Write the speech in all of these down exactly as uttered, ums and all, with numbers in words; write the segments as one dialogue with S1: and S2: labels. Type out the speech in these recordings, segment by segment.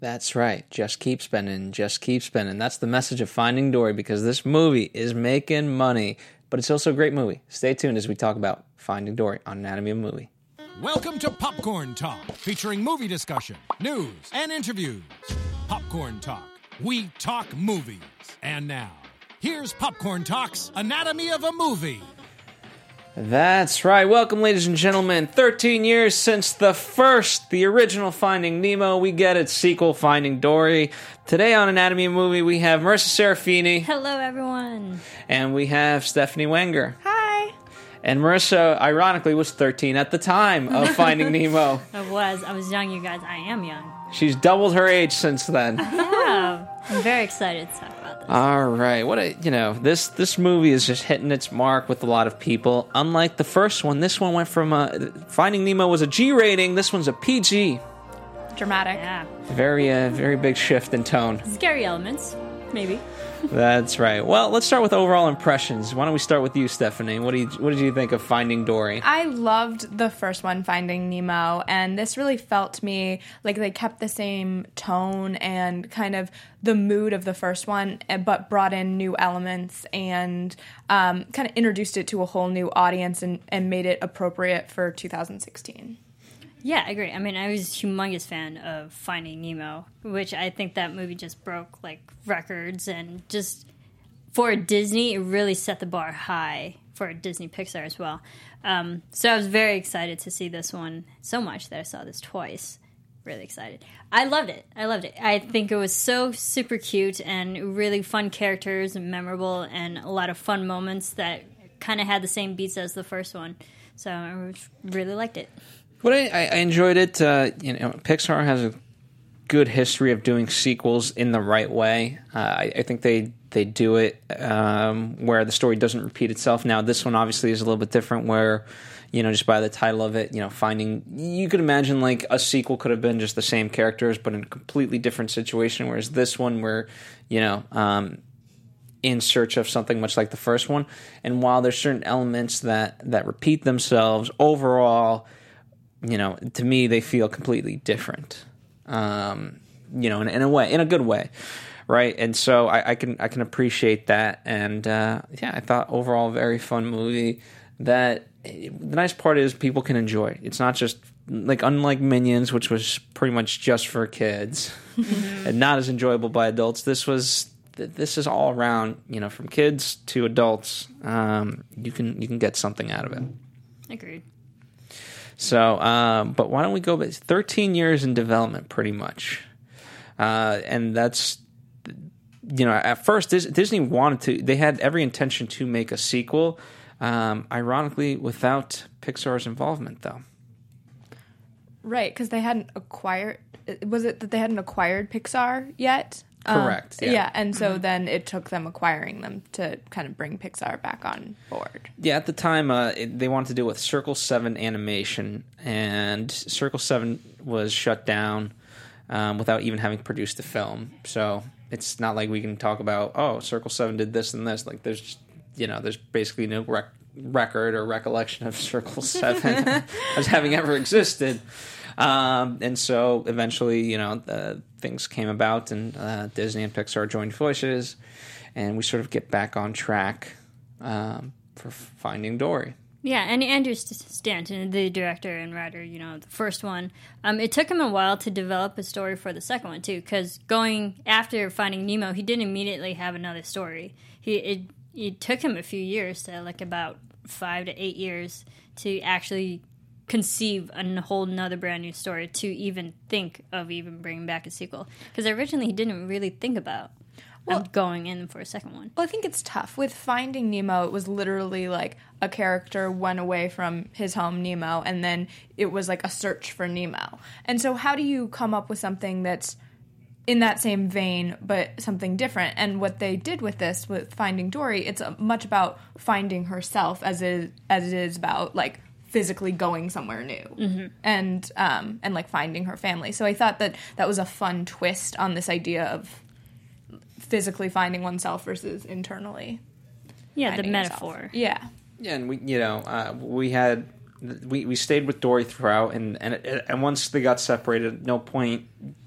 S1: That's right. Just keep spending. Just keep spending. That's the message of Finding Dory, because this movie is making money, but it's also a great movie. Stay tuned as we talk about Finding Dory on Anatomy of a Movie.
S2: Welcome to Popcorn Talk, featuring movie discussion, news, and interviews. Popcorn Talk. We talk movies. And now, here's Popcorn Talk's Anatomy of a Movie.
S1: That's right. Welcome, ladies and gentlemen. thirteen years since the first, the original Finding Nemo. We get its sequel, Finding Dory. Today on Anatomy of a Movie, we have Marissa Serafini.
S3: Hello, everyone.
S1: And we have Stephanie Wenger.
S4: Hi.
S1: And Marissa, ironically, was thirteen at the time of Finding Nemo.
S3: I was. I was young, you guys. I am young.
S1: She's doubled her age since then.
S3: Yeah. I'm very excited to talk about this.
S1: All right. What a, you know, this this movie is just hitting its mark with a lot of people. Unlike the first one, this one went from a, Finding Nemo was a G rating. This one's a P G.
S4: Dramatic.
S3: Yeah.
S1: Very, uh, very big shift in tone.
S3: Scary elements, maybe.
S1: That's right. Well, let's start with overall impressions. Why don't we start with you, Stephanie? What do you what did you think of Finding Dory?
S4: I loved the first one, Finding Nemo, and this really felt to me like they kept the same tone and kind of the mood of the first one, but brought in new elements and um, kind of introduced it to a whole new audience and, and made it appropriate for two thousand sixteen.
S3: Yeah, I agree. I mean, I was a humongous fan of Finding Nemo, which I think that movie just broke, like, records. And just for Disney, it really set the bar high for Disney Pixar as well. Um, so I was very excited to see this one so much that I saw this twice. Really excited. I loved it. I loved it. I think it was so super cute and really fun characters and memorable and a lot of fun moments that kind of had the same beats as the first one. So I really liked it.
S1: But I, I enjoyed it. Uh, you know, Pixar has a good history of doing sequels in the right way. Uh, I, I think they they do it um, where the story doesn't repeat itself. Now, this one obviously is a little bit different, where you know, just by the title of it, you know, finding you could imagine like a sequel could have been just the same characters, but in a completely different situation. Whereas this one, where you know. Um, in search of something much like the first one, and while there's certain elements that that repeat themselves, overall. You know, to me, they feel completely different. Um, you know, in, in a way, in a good way, right? And so I, I can I can appreciate that. And uh, yeah, I thought overall a very fun movie. That the nice part is people can enjoy. It's not just like unlike Minions, which was pretty much just for kids mm-hmm. and not as enjoyable by adults. This was this is all around. You know, from kids to adults, um, you can you can get something out of it.
S3: Agreed.
S1: So, um, but why don't we go back? thirteen years in development, pretty much. Uh, and that's, you know, at first Disney wanted to, they had every intention to make a sequel, um, ironically, without Pixar's involvement, though.
S4: Right, because they hadn't acquired, was it that they hadn't acquired Pixar yet?
S1: Correct.
S4: Um,
S1: yeah.
S4: yeah, and so mm-hmm. then it took them acquiring them to kind of bring Pixar back on board.
S1: Yeah, at the time, uh, it, they wanted to do it with Circle seven Animation, and Circle seven was shut down um, without even having produced the film. So it's not like we can talk about, oh, Circle seven did this and this. Like, there's, just, you know, there's basically no rec- record or recollection of Circle seven as having ever existed. Um, and so eventually, you know, uh, things came about, and uh, Disney and Pixar joined forces, and we sort of get back on track um, for Finding Dory.
S3: Yeah, and Andrew Stanton, the director and writer, you know, the first one, um, it took him a while to develop a story for the second one, too, because going after Finding Nemo, he didn't immediately have another story. He it, it took him a few years, to like about five to eight years, to actually conceive a whole nother brand new story, to even think of even bringing back a sequel. Because originally he didn't really think about well, um, going in for a second one.
S4: Well, I think it's tough. With Finding Nemo, it was literally like a character went away from his home, Nemo, and then it was like a search for Nemo. And so how do you come up with something that's in that same vein, but something different? And what they did with this, with Finding Dory, it's much about finding herself as it, as it is about, like, physically going somewhere new mm-hmm. and um, and like finding her family. So I thought that that was a fun twist on this idea of physically finding oneself versus internally.
S3: Yeah, the metaphor.
S4: Yourself. Yeah.
S1: Yeah, and we you know uh, we had we, we stayed with Dory throughout, and and and once they got separated, at no point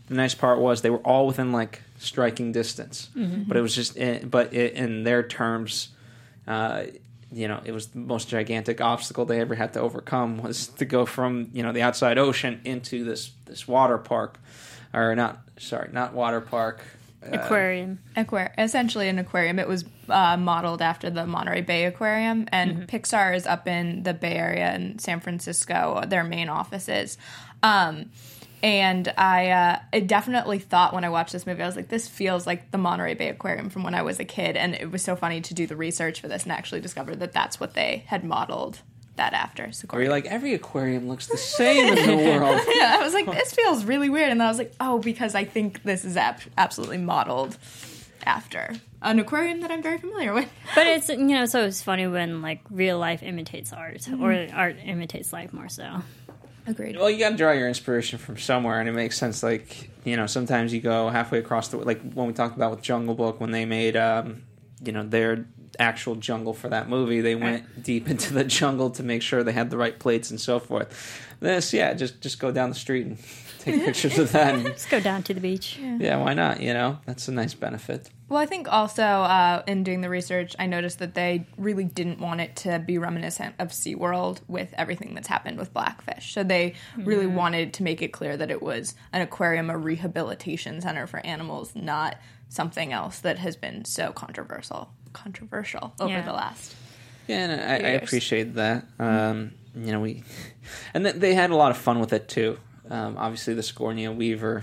S1: the nice part was they were all within like striking distance, mm-hmm. but it was just, in, but it, in their terms, uh, you know, it was the most gigantic obstacle they ever had to overcome was to go from, you know, the outside ocean into this this water park, or not, sorry, not water park.
S3: Aquarium.
S4: Uh, Aquarium. Essentially an aquarium. It was uh, modeled after the Monterey Bay Aquarium, and mm-hmm. Pixar is up in the Bay Area in San Francisco, their main offices. Um, and I, uh, I definitely thought when I watched this movie, I was like, this feels like the Monterey Bay Aquarium from when I was a kid. And it was so funny to do the research for this and actually discover that that's what they had modeled that after.
S1: Or you're like, every aquarium looks the same in the world.
S4: Yeah, I was like, this feels really weird. And then I was like, oh, because I think this is ab- absolutely modeled after an aquarium that I'm very familiar with.
S3: But it's, you know, so it's funny when, like, real life imitates art, mm-hmm. or art imitates life more so.
S4: Agreed.
S1: Well, you got to draw your inspiration from somewhere, and it makes sense. Like, you know, sometimes you go halfway across the, like, when we talked about with Jungle Book, when they made, um, you know, their actual jungle for that movie, they went right. deep into the jungle to make sure they had the right plates and so forth. This, yeah, just just go down the street and take pictures of that. And,
S3: just go down to the beach.
S1: Yeah. yeah, why not? You know, that's a nice benefit.
S4: Well, I think also uh, in doing the research, I noticed that they really didn't want it to be reminiscent of SeaWorld with everything that's happened with Blackfish. So they really mm-hmm. wanted to make it clear that it was an aquarium, a rehabilitation center for animals, not something else that has been so controversial. controversial over yeah. the last
S1: yeah and I, I appreciate that. Um, you know, we and th- they had a lot of fun with it too. Um, obviously the Sigourney Weaver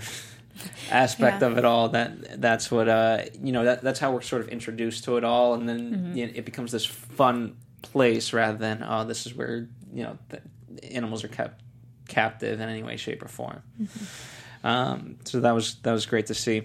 S1: aspect yeah. of it all, that that's what uh, you know, that that's how we're sort of introduced to it all, and then mm-hmm. you know, it becomes this fun place rather than oh, this is where, you know, the animals are kept captive in any way, shape, or form. Mm-hmm. Um, so that was that was great to see.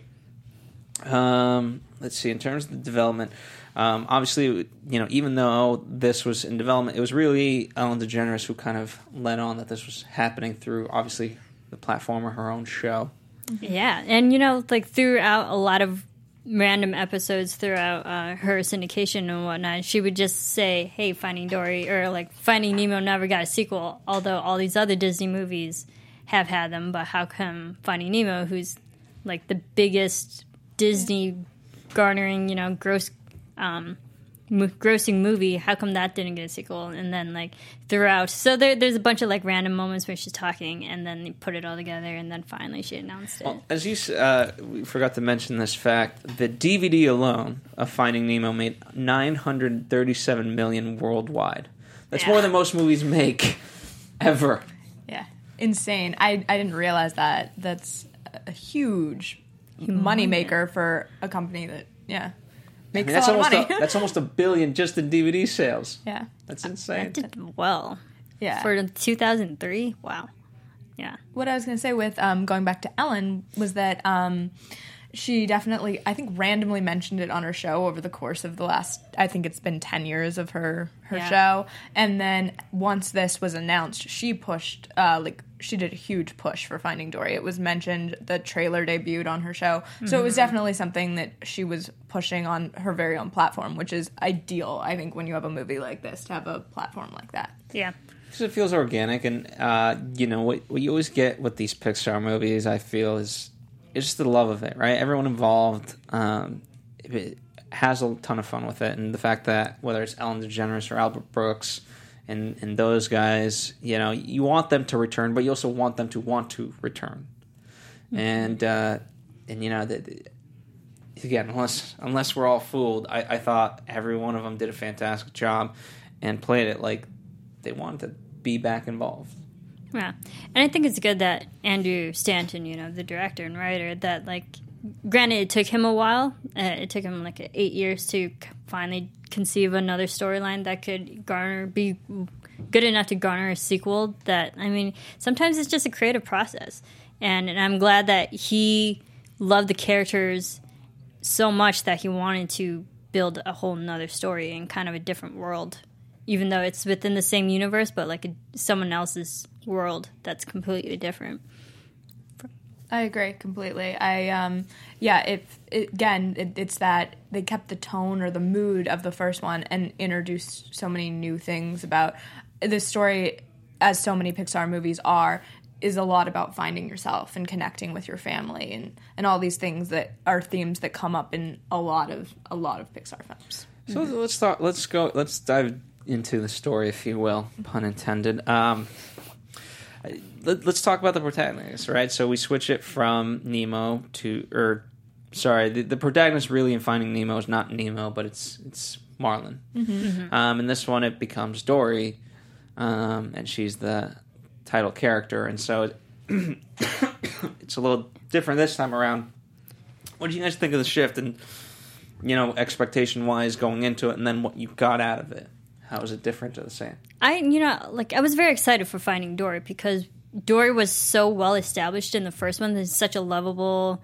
S1: Um, let's see, in terms of the development, um, obviously, you know, even though this was in development, it was really Ellen DeGeneres who kind of led on that this was happening through, obviously, the platform or her own show.
S3: Yeah, and, you know, like, throughout a lot of random episodes throughout uh, her syndication and whatnot, she would just say, hey, Finding Dory, or, like, Finding Nemo never got a sequel, although all these other Disney movies have had them, but how come Finding Nemo, who's, like, the biggest Disney garnering, you know, gross, um, mo- grossing movie, how come that didn't get a sequel? And then, like, throughout, so there, there's a bunch of, like, random moments where she's talking, and then you put it all together, and then finally she announced it.
S1: Well, as you, uh, we forgot to mention this fact, the D V D alone of Finding Nemo made nine hundred thirty-seven million worldwide. That's yeah. more than most movies make ever.
S4: Yeah, insane. I I didn't realize that. That's a huge moneymaker for a company that, yeah, makes I mean, a lot of money.
S1: a, that's almost a billion just in D V D sales.
S4: Yeah.
S1: That's insane.
S3: That did well.
S4: Yeah.
S3: For two thousand three, wow. Yeah.
S4: What I was going to say with um, going back to Ellen was that um, she definitely, I think, randomly mentioned it on her show over the course of the last, I think it's been ten years of her, her yeah. show. And then once this was announced, she pushed, uh, like, she did a huge push for Finding Dory. It was mentioned, the trailer debuted on her show. Mm-hmm. So it was definitely something that she was pushing on her very own platform, which is ideal, I think, when you have a movie like this, to have a platform like that.
S3: Yeah.
S1: Because it feels organic, and, uh, you know, what, what you always get with these Pixar movies, I feel, is it's just the love of it, right? Everyone involved um, it has a ton of fun with it, and the fact that whether it's Ellen DeGeneres or Albert Brooks and, and those guys, you know, you want them to return, but you also want them to want to return. Mm-hmm. And, uh, and you know, the, the, again, unless unless we're all fooled, I, I thought every one of them did a fantastic job and played it like they wanted to be back involved.
S3: Yeah, and I think it's good that Andrew Stanton, you know, the director and writer, that, like, granted, it took him a while. Uh, it took him, like, eight years to finally conceive another storyline that could garner, be good enough to garner a sequel. That, I mean, sometimes it's just a creative process. And, and I'm glad that he loved the characters so much that he wanted to build a whole nother story in kind of a different world, even though it's within the same universe, but, like, a, someone else's world that's completely different.
S4: I agree completely. I um yeah, if it, again, it, it's that they kept the tone or the mood of the first one and introduced so many new things about this story, as so many Pixar movies are. is a lot about finding yourself and connecting with your family and, and all these things that are themes that come up in a lot of a lot of Pixar films.
S1: So mm-hmm. let's start. Let's go. Let's dive into the story, if you will, pun intended. Um, let, let's talk about the protagonist, right? So we switch it from Nemo to, or sorry, the, the protagonist really in Finding Nemo is not Nemo, but it's it's Marlin. Mm-hmm. Mm-hmm. Um, in this one, it becomes Dory, um, and she's the title character, and so it's a little different this time around. What do you guys think of the shift and, you know, expectation wise going into it, and then what you got out of it? How is it different or the same?
S3: I, you know, like I was very excited for Finding Dory because Dory was so well established in the first one. There's such a lovable,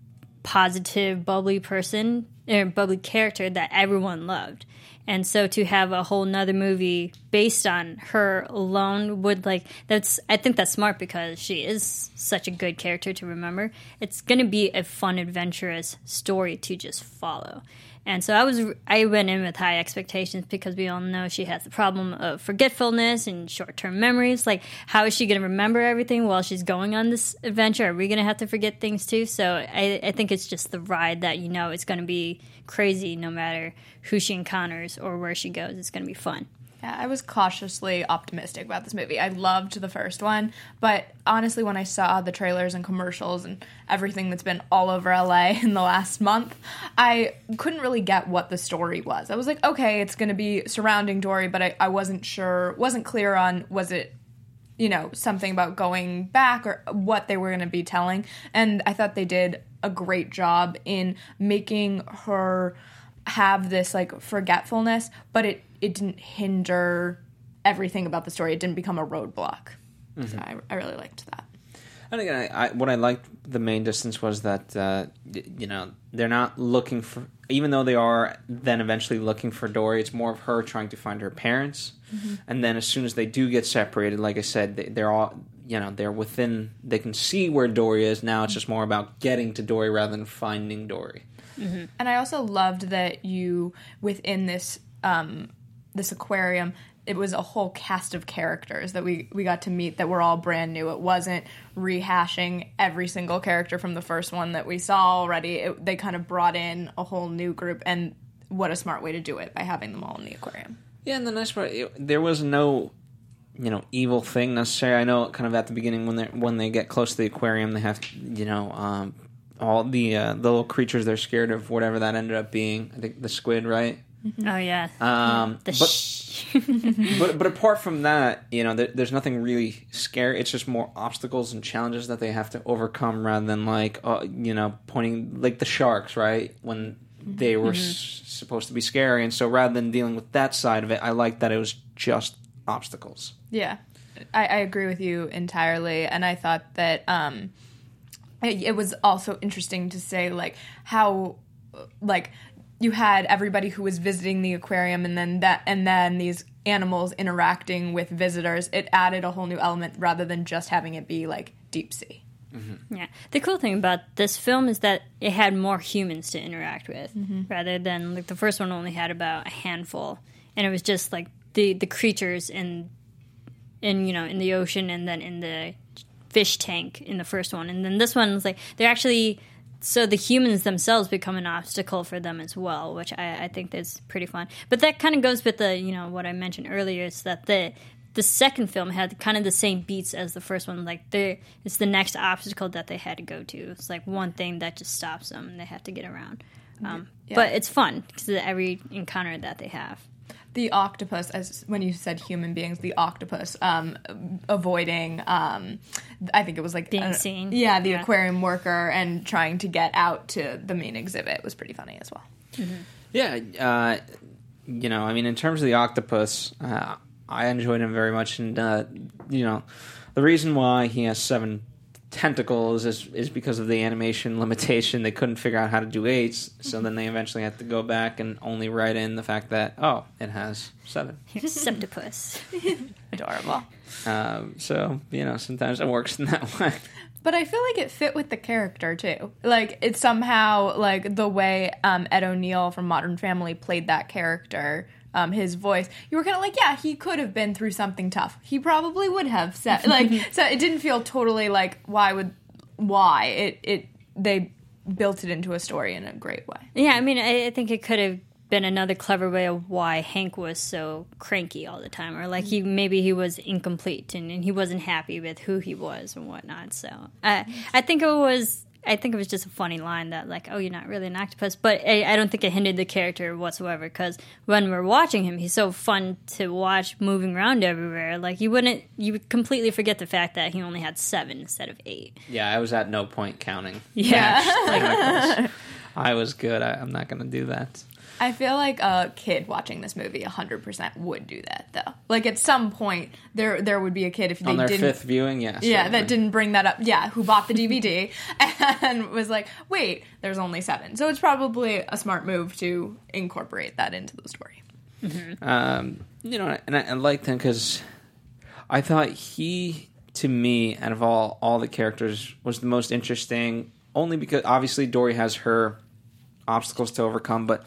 S3: positive, bubbly person, or bubbly character that everyone loved. And so to have a whole nother movie based on her alone would, like, that's, I think that's smart because she is such a good character to remember. It's going to be a fun, adventurous story to just follow. And so I was, I went in with high expectations because we all know she has the problem of forgetfulness and short-term memories. Like, how is she going to remember everything while she's going on this adventure? Are we going to have to forget things too? So I, I think it's just the ride that, you know, it's going to be crazy no matter who she encounters or where she goes. It's going to be fun.
S4: Yeah, I was cautiously optimistic about this movie. I loved the first one, but honestly, when I saw the trailers and commercials and everything that's been all over L A in the last month, I couldn't really get what the story was. I was like, okay, it's going to be surrounding Dory, but I, I wasn't sure, wasn't clear on, was it, you know, something about going back or what they were going to be telling. And I thought they did a great job in making her have this, like, forgetfulness, but it it didn't hinder everything about the story. It didn't become a roadblock. Mm-hmm. So I, I really liked that.
S1: And again, I, I, what I liked the main distance was that, uh, you know, they're not looking for, even though they are then eventually looking for Dory, it's more of her trying to find her parents. Mm-hmm. And then as soon as they do get separated, like I said, they, they're all, you know, they're within, they can see where Dory is. Now it's just more about getting to Dory rather than finding Dory.
S4: Mm-hmm. And I also loved that you, within this, um, this aquarium, it was a whole cast of characters that we, we got to meet that were all brand new. It wasn't rehashing every single character from the first one that we saw already. It, they kind of brought in a whole new group, and what a smart way to do it by having them all in the aquarium.
S1: Yeah, and the nice part, it, there was no, you know, evil thing necessarily. I know kind of at the beginning when they when they get close to the aquarium, they have, you know, um, all the, uh, the little creatures they're scared of, whatever that ended up being. I think the squid, right?
S3: Oh yeah,
S1: um,
S3: the
S1: but,
S3: sh-
S1: but but apart from that, you know, there, there's nothing really scary. It's just more obstacles and challenges that they have to overcome, rather than like, uh, you know, pointing like the sharks, right? When they were mm-hmm. s- supposed to be scary, and so rather than dealing with that side of it, I like that it was just obstacles.
S4: Yeah, I, I agree with you entirely, and I thought that um, it, it was also interesting to say like how like. You had everybody who was visiting the aquarium, and then that, and then these animals interacting with visitors. It added a whole new element rather than just having it be like deep sea.
S3: Mm-hmm. Yeah, the cool thing about this film is that it had more humans to interact with, mm-hmm. rather than like the first one only had about a handful, and it was just like the the creatures in in you know in the ocean and then in the fish tank in the first one, and then this one was like they're actually. So the humans themselves become an obstacle for them as well, which I, I think is pretty fun. But that kind of goes with the, you know, what I mentioned earlier, is that the the second film had kind of the same beats as the first one. Like, it's the next obstacle that they had to go to. It's like one thing that just stops them, and they have to get around. Um, yeah. But it's fun because of every encounter that they have.
S4: The octopus, as when you said human beings, the octopus um, avoiding, um, I think it was like...
S3: Being
S4: uh,
S3: seen.
S4: Yeah, the
S3: yeah.
S4: aquarium worker and trying to get out to the main exhibit was pretty funny as well.
S3: Mm-hmm.
S1: Yeah, uh, you know, I mean, in terms of the octopus, uh, I enjoyed him very much, and, uh, you know, the reason why he has seven tentacles is is because of the animation limitation. They couldn't figure out how to do eights, so then they eventually had to go back and only write in the fact that, oh, it has seven.
S3: Here's Septipus.
S4: Adorable.
S1: Um, so, you know, sometimes it works in that way.
S4: But I feel like it fit with the character, too. Like, it's somehow, like, the way um, Ed O'Neill from Modern Family played that character um, his voice, you were kind of like, yeah, he could have been through something tough. He probably would have said, like, so it didn't feel totally like, why would, why? It, it, they built it into a story in a great way.
S3: Yeah, I mean, I, I think it could have been another clever way of why Hank was so cranky all the time, or like he maybe he was incomplete and, and he wasn't happy with who he was and whatnot. So I I think it was I think it was just a funny line that like, oh, you're not really an octopus, but I, I don't think it hindered the character whatsoever, because when we're watching him, he's so fun to watch moving around everywhere. Like you wouldn't you would completely forget the fact that he only had seven instead of eight.
S1: Yeah, I was at no point counting.
S3: Yeah.
S1: I was good. I, I'm not going to do that.
S4: I feel like a kid watching this movie one hundred percent would do that, though. Like, at some point, there there would be a kid if they
S1: On their
S4: didn't...
S1: fifth viewing, yes.
S4: Yeah, that didn't bring that up. Yeah, who bought the D V D and was like, wait, there's only seven. So it's probably a smart move to incorporate that into the story.
S3: Mm-hmm.
S1: Um, you know, and I, I liked him because I thought he, to me, out of all, all the characters, was the most interesting, only because, obviously, Dory has her obstacles to overcome, but...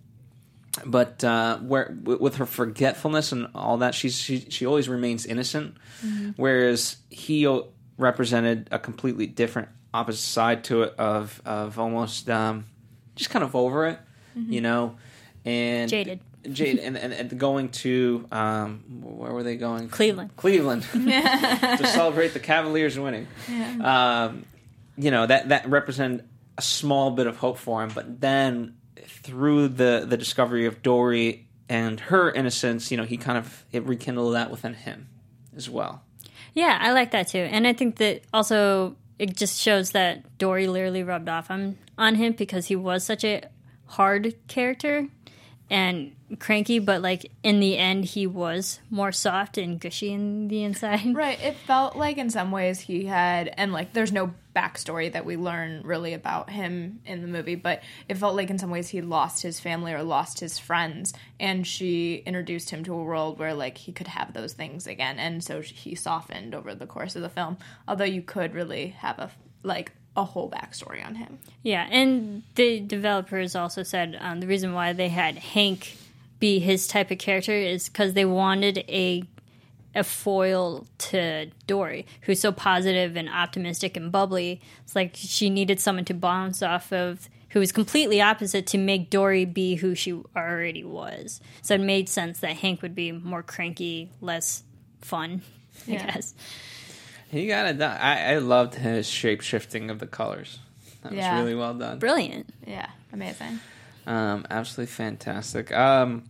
S1: But uh, where with her forgetfulness and all that, she's she she always remains innocent. Mm-hmm. Whereas he represented a completely different opposite side to it of of almost um, just kind of over it, mm-hmm. you know, and
S3: jaded,
S1: jaded, and, and, and going to um, where were they going?
S3: Cleveland,
S1: Cleveland, to celebrate the Cavaliers winning. Yeah. Um, you know that that represented a small bit of hope for him, but then. Through the, the discovery of Dory and her innocence, you know, he kind of it rekindled that within him as well.
S3: Yeah, I like that too, and I think that also it just shows that Dory literally rubbed off on on him because he was such a hard character and cranky, but like in the end, he was more soft and gushy in the inside.
S4: Right. It felt like in some ways he had, and like there's no backstory that we learn really about him in the movie, but it felt like in some ways he lost his family or lost his friends, and she introduced him to a world where like he could have those things again, and so he softened over the course of the film. Although you could really have a like a whole backstory on him.
S3: Yeah, and the developers also said um, the reason why they had Hank be his type of character is because they wanted a a foil to Dory, who's so positive and optimistic and bubbly. It's like she needed someone to bounce off of who was completely opposite to make Dory be who she already was. So it made sense that Hank would be more cranky, less fun, I
S4: yeah.
S3: guess.
S1: He got it done. I, I loved his shape shifting of the colors. That
S4: yeah.
S1: was really well done.
S3: Brilliant.
S4: Yeah, amazing.
S1: Um, absolutely fantastic. Um,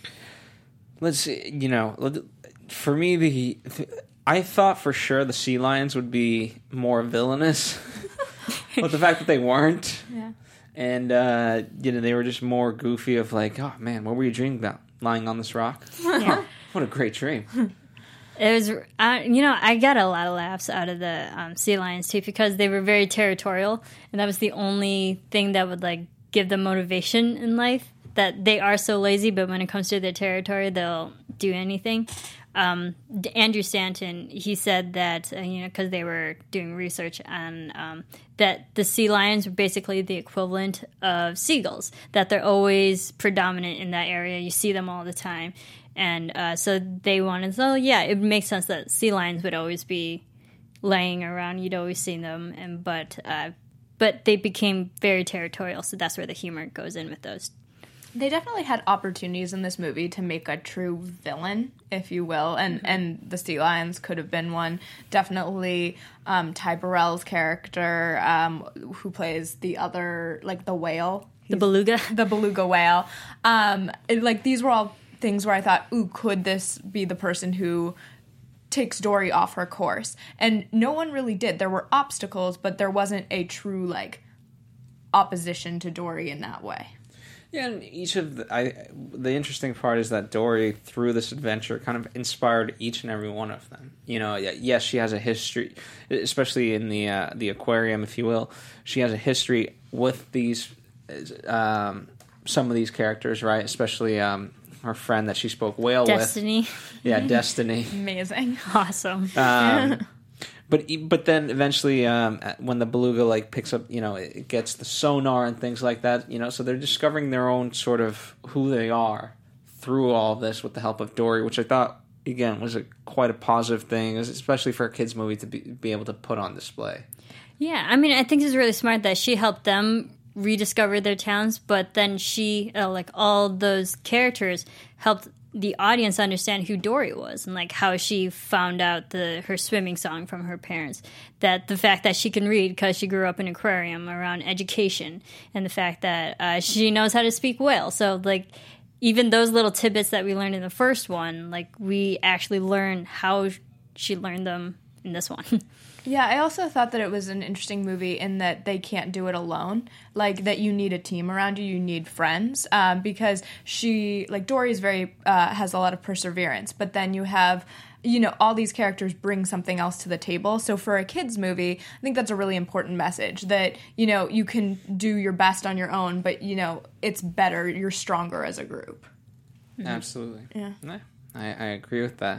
S1: let's see, you know, for me, the I thought for sure the sea lions would be more villainous, but the fact that they weren't,
S4: yeah.
S1: and uh, you know, they were just more goofy. Of like, oh man, what were you dreaming about? Lying on this rock?
S3: Yeah.
S1: What a great dream!
S3: It was, uh, you know, I got a lot of laughs out of the um, sea lions too because they were very territorial, and that was the only thing that would like give them motivation in life. That they are so lazy, but when it comes to their territory, they'll do anything. Um, Andrew Stanton, he said that uh, you know because they were doing research on um, that the sea lions were basically the equivalent of seagulls. That they're always predominant in that area. You see them all the time. And uh, so they wanted, so yeah, it makes sense that sea lions would always be laying around. You'd always see them, and but uh, but they became very territorial. So that's where the humor goes in with those.
S4: They definitely had opportunities in this movie to make a true villain, if you will, and mm-hmm. and the sea lions could have been one. Definitely, um, Ty Burrell's character, um, who plays the other, like the whale,
S3: the beluga,
S4: the beluga whale. Um, it, like these were all things where I thought, ooh, could this be the person who takes Dory off her course? And no one really did. There were obstacles, but there wasn't a true, like, opposition to Dory in that way.
S1: Yeah, and each of the, I, the interesting part is that Dory, through this adventure, kind of inspired each and every one of them. You know, yes, she has a history, especially in the uh, the aquarium, if you will. She has a history with these, um, some of these characters, right? Especially um, her friend that she spoke whale
S3: Destiny.
S1: with. Yeah, Destiny.
S4: Amazing.
S3: Awesome.
S1: Um, but but then eventually, um, when the beluga like picks up, you know, it gets the sonar and things like that. You know, so they're discovering their own sort of who they are through all of this with the help of Dory, which I thought, again, was a quite a positive thing, especially for a kids' movie to be, be able to put on display.
S3: Yeah, I mean, I think it's really smart that she helped them rediscover their talents, but then she, uh, like, all those characters helped the audience understand who Dory was and, like, how she found out the her swimming song from her parents. That the fact that she can read because she grew up in an aquarium around education, and the fact that uh, she knows how to speak whale. So, like, even those little tidbits that we learned in the first one, like, we actually learn how she learned them in this one.
S4: Yeah, I also thought that it was an interesting movie in that they can't do it alone. Like, that you need a team around you, you need friends. Um, because she, like, Dory is very, uh, has a lot of perseverance. But then you have, you know, all these characters bring something else to the table. So for a kid's movie, I think that's a really important message. That, you know, you can do your best on your own, but, you know, it's better, you're stronger as a group.
S1: Mm-hmm. Absolutely.
S4: Yeah.
S1: yeah I, I agree with that.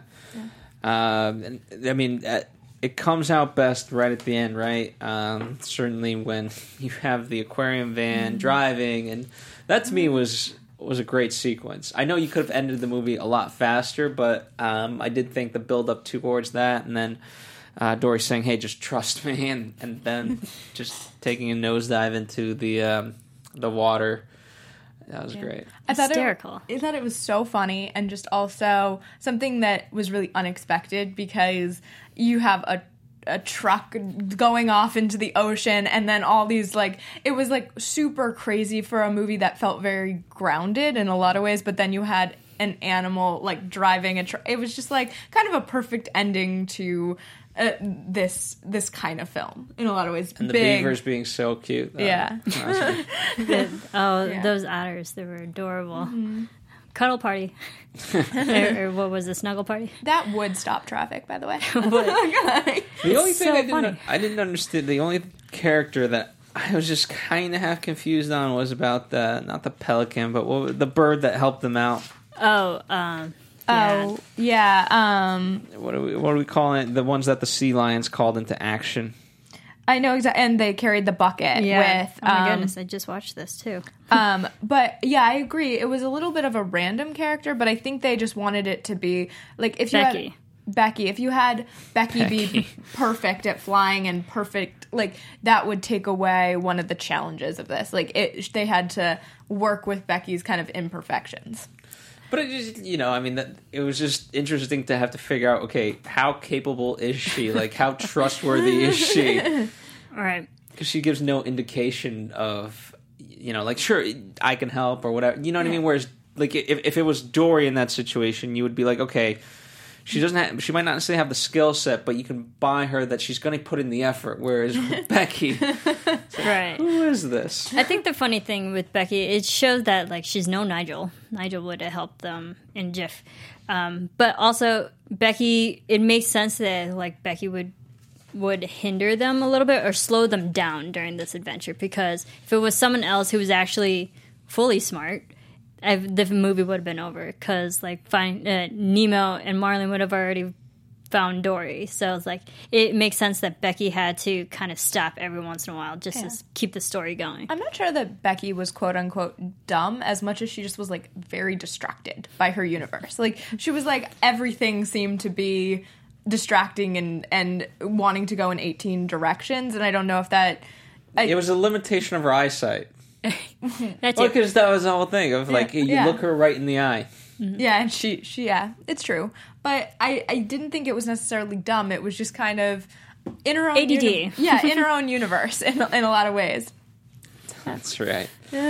S1: Yeah. Um, and, I mean... Uh, It comes out best right at the end, right? Um, certainly when you have the aquarium van mm-hmm. driving, and that to me was was a great sequence. I know you could have ended the movie a lot faster, but um, I did think the build up towards that, and then uh, Dory saying, "Hey, just trust me," and, and then just taking a nosedive into the um, the water. That was yeah. great.
S4: I thought
S3: Hysterical.
S4: It, I thought it was so funny, and just also something that was really unexpected, because you have a a truck going off into the ocean, and then all these, like, it was like super crazy for a movie that felt very grounded in a lot of ways, but then you had an animal like driving a truck. It was just like kind of a perfect ending to Uh, this this kind of film in a lot of ways.
S1: And the
S4: Big.
S1: beavers being so cute. That,
S4: yeah.
S3: the, oh,
S4: yeah.
S3: those otters, they were adorable.
S4: Mm-hmm.
S3: Cuddle party. or, or what was the snuggle party?
S4: That would stop traffic, by the way.
S1: The only thing
S3: so
S1: I didn't
S3: funny.
S1: I didn't understand, the only character that I was just kind of half confused on was about the, not the pelican, but what, the bird that helped them out.
S3: Oh, um...
S4: Yeah. Oh, yeah. Um,
S1: what are we what are we calling it? The ones that the sea lions called into action.
S4: I know exactly, and they carried the bucket
S3: yeah.
S4: with.
S3: Oh my
S4: um,
S3: goodness! I just watched this too.
S4: um, but yeah, I agree. It was a little bit of a random character, but I think they just wanted it to be like if you
S3: Becky.
S4: had Becky, if you had Becky,
S1: Becky.
S4: be perfect at flying and perfect, like that would take away one of the challenges of this. Like it, they had to work with Becky's kind of imperfections.
S1: But it just, you know, I mean, that it was just interesting to have to figure out, okay, how capable is she? Like, how trustworthy is she?
S3: All right.
S1: Because she gives no indication of, you know, like, sure, I can help or whatever. You know what yeah. I mean? Whereas, like, if, if it was Dory in that situation, you would be like, okay, she doesn't have, she might not necessarily have the skill set, but you can buy her that she's going to put in the effort. Whereas Becky,
S3: right?
S1: Who is this?
S3: I think the funny thing with Becky, it shows that like she's no Nigel. Nigel would have helped them in Jiff, um, but also Becky. It makes sense that like Becky would would hinder them a little bit or slow them down during this adventure, because if it was someone else who was actually fully smart, I've, the movie would have been over, because like find, uh, Nemo and Marlin would have already found Dory. So it's like it makes sense that Becky had to kind of stop every once in a while just yeah. to keep the story going.
S4: I'm not sure that Becky was quote unquote dumb as much as she just was like very distracted by her universe. Like she was like everything seemed to be distracting and and wanting to go in eighteen directions, and I don't know if that I,
S1: it was a limitation of her eyesight.
S3: That's
S1: well, because that was the whole thing of like
S4: yeah,
S1: you
S4: yeah.
S1: look her right in the eye.
S4: Mm-hmm. Yeah, and she, she, yeah, it's true. But I, I didn't think it was necessarily dumb. It was just kind of in her own
S3: A D D.
S4: Uni- yeah, in her own universe in in a lot of ways.
S1: That's right.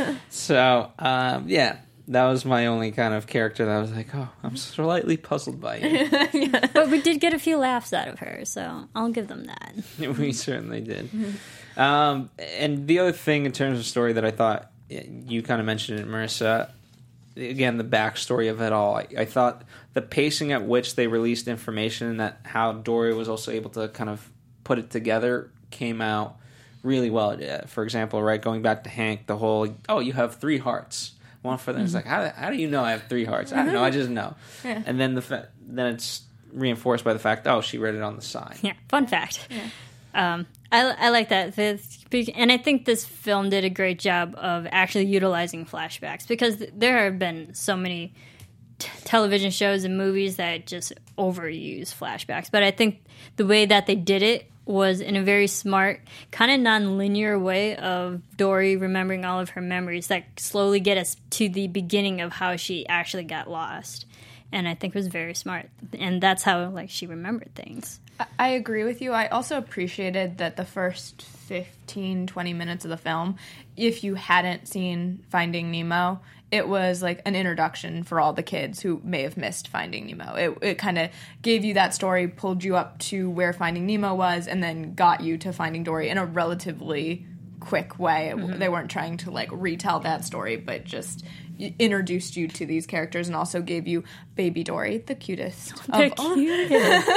S1: So, um, yeah, that was my only kind of character that I was like, oh, I'm slightly puzzled by you.
S3: yeah. But we did get a few laughs out of her, so I'll give them that.
S1: We certainly did. Um, and the other thing in terms of story that I thought, you kind of mentioned it, Marissa, again, the backstory of it all. I, I thought the pacing at which they released information and that how Dory was also able to kind of put it together came out really well. For example, right, going back to Hank, the whole, oh, you have three hearts. One for them. It's like, how, how do you know I have three hearts? I don't know. I just know. Yeah. And then the fa- then it's reinforced by the fact, oh, she read it on the side.
S3: Yeah, fun fact. Yeah. Um, I, I like that. And I think this film did a great job of actually utilizing flashbacks, because there have been so many t- television shows and movies that just overuse flashbacks. But I think the way that they did it was in a very smart, kind of non-linear way of Dory remembering all of her memories that slowly get us to the beginning of how she actually got lost. And I think it was very smart. And that's how, like, she remembered things.
S4: I, I agree with you. I also appreciated that the first fifteen, twenty minutes of the film, if you hadn't seen Finding Nemo, it was like an introduction for all the kids who may have missed Finding Nemo. It, it kind of gave you that story, pulled you up to where Finding Nemo was, and then got you to Finding Dory in a relatively quick way. Mm-hmm. They weren't trying to, like, retell that story, but just introduced you to these characters and also gave you Baby Dory, the cutest.
S3: The
S4: of
S3: cutest.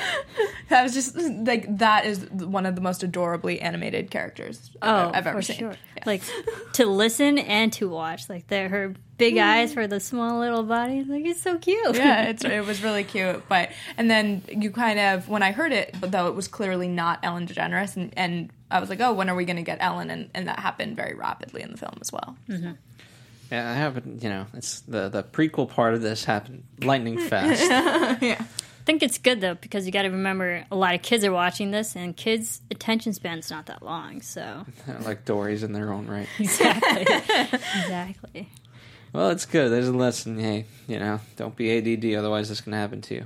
S4: That was just, like, that is one of the most adorably animated characters
S3: oh,
S4: I've ever
S3: for
S4: seen.
S3: Sure.
S4: Yeah.
S3: Like, to listen and to watch. Like, the, her big eyes for the small little body. Like, it's so cute.
S4: Yeah, it's, it was really cute. But, and then you kind of, when I heard it, though it was clearly not Ellen DeGeneres, and, and I was like, oh, when are we going to get Ellen? And, and that happened very rapidly in the film as well.
S3: Mm-hmm.
S1: Yeah, I haven't, you know, it's the, the prequel part of this happened lightning fast.
S4: Yeah.
S3: I think it's good, though, because you got to remember a lot of kids are watching this, and kids' attention span's not that long, so.
S1: Like Dory's in their own right.
S3: Exactly. Exactly.
S1: Well, it's good. There's a lesson. Hey, you know, don't be A D D, otherwise this can happen to you.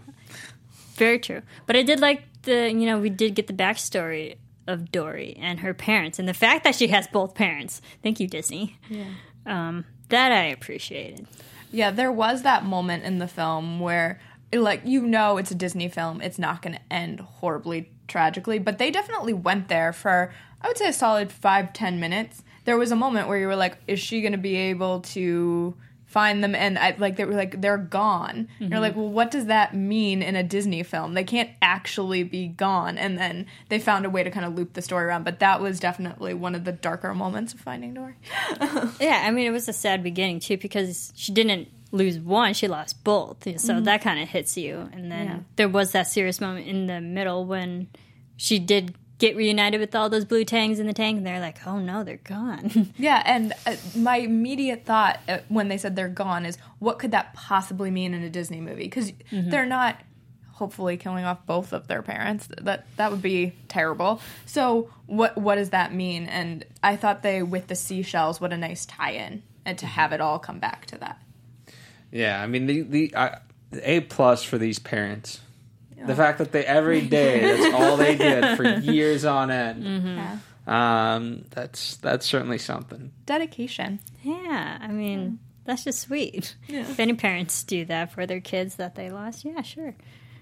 S3: Very true. But I did like the, you know, we did get the backstory of Dory and her parents, and the fact that she has both parents. Thank you, Disney.
S4: Yeah.
S3: Um, that I appreciated.
S4: Yeah, there was that moment in the film where, like, you know it's a Disney film, it's not going to end horribly tragically, but they definitely went there for, I would say, a solid five, ten minutes. There was a moment where you were like, is she going to be able to find them? And, I, like, they were like, they're gone. Mm-hmm. You're like, well, what does that mean in a Disney film? They can't actually be gone. And then they found a way to kind of loop the story around, but that was definitely one of the darker moments of Finding Dory.
S3: Yeah, I mean, it was a sad beginning, too, because she didn't lose one, she lost both. So mm-hmm. that kind of hits you. And then yeah. there was that serious moment in the middle when she did get reunited with all those blue tangs in the tank, and they're like, oh no, they're gone.
S4: Yeah, and uh, my immediate thought uh, when they said they're gone is, what could that possibly mean in a Disney movie? Because mm-hmm. they're not hopefully killing off both of their parents. That that would be terrible. So what what does that mean? And I thought they, with the seashells, what a nice tie-in, and to have it all come back to that.
S1: Yeah, I mean, the, the uh, A plus for these parents. The fact that they every day, that's all they did for years on end.
S3: Mm-hmm.
S4: Yeah.
S1: Um, that's that's certainly something.
S4: Dedication.
S3: Yeah, I mean, yeah. that's just sweet. Yeah. If any parents do that for their kids that they lost, yeah, sure.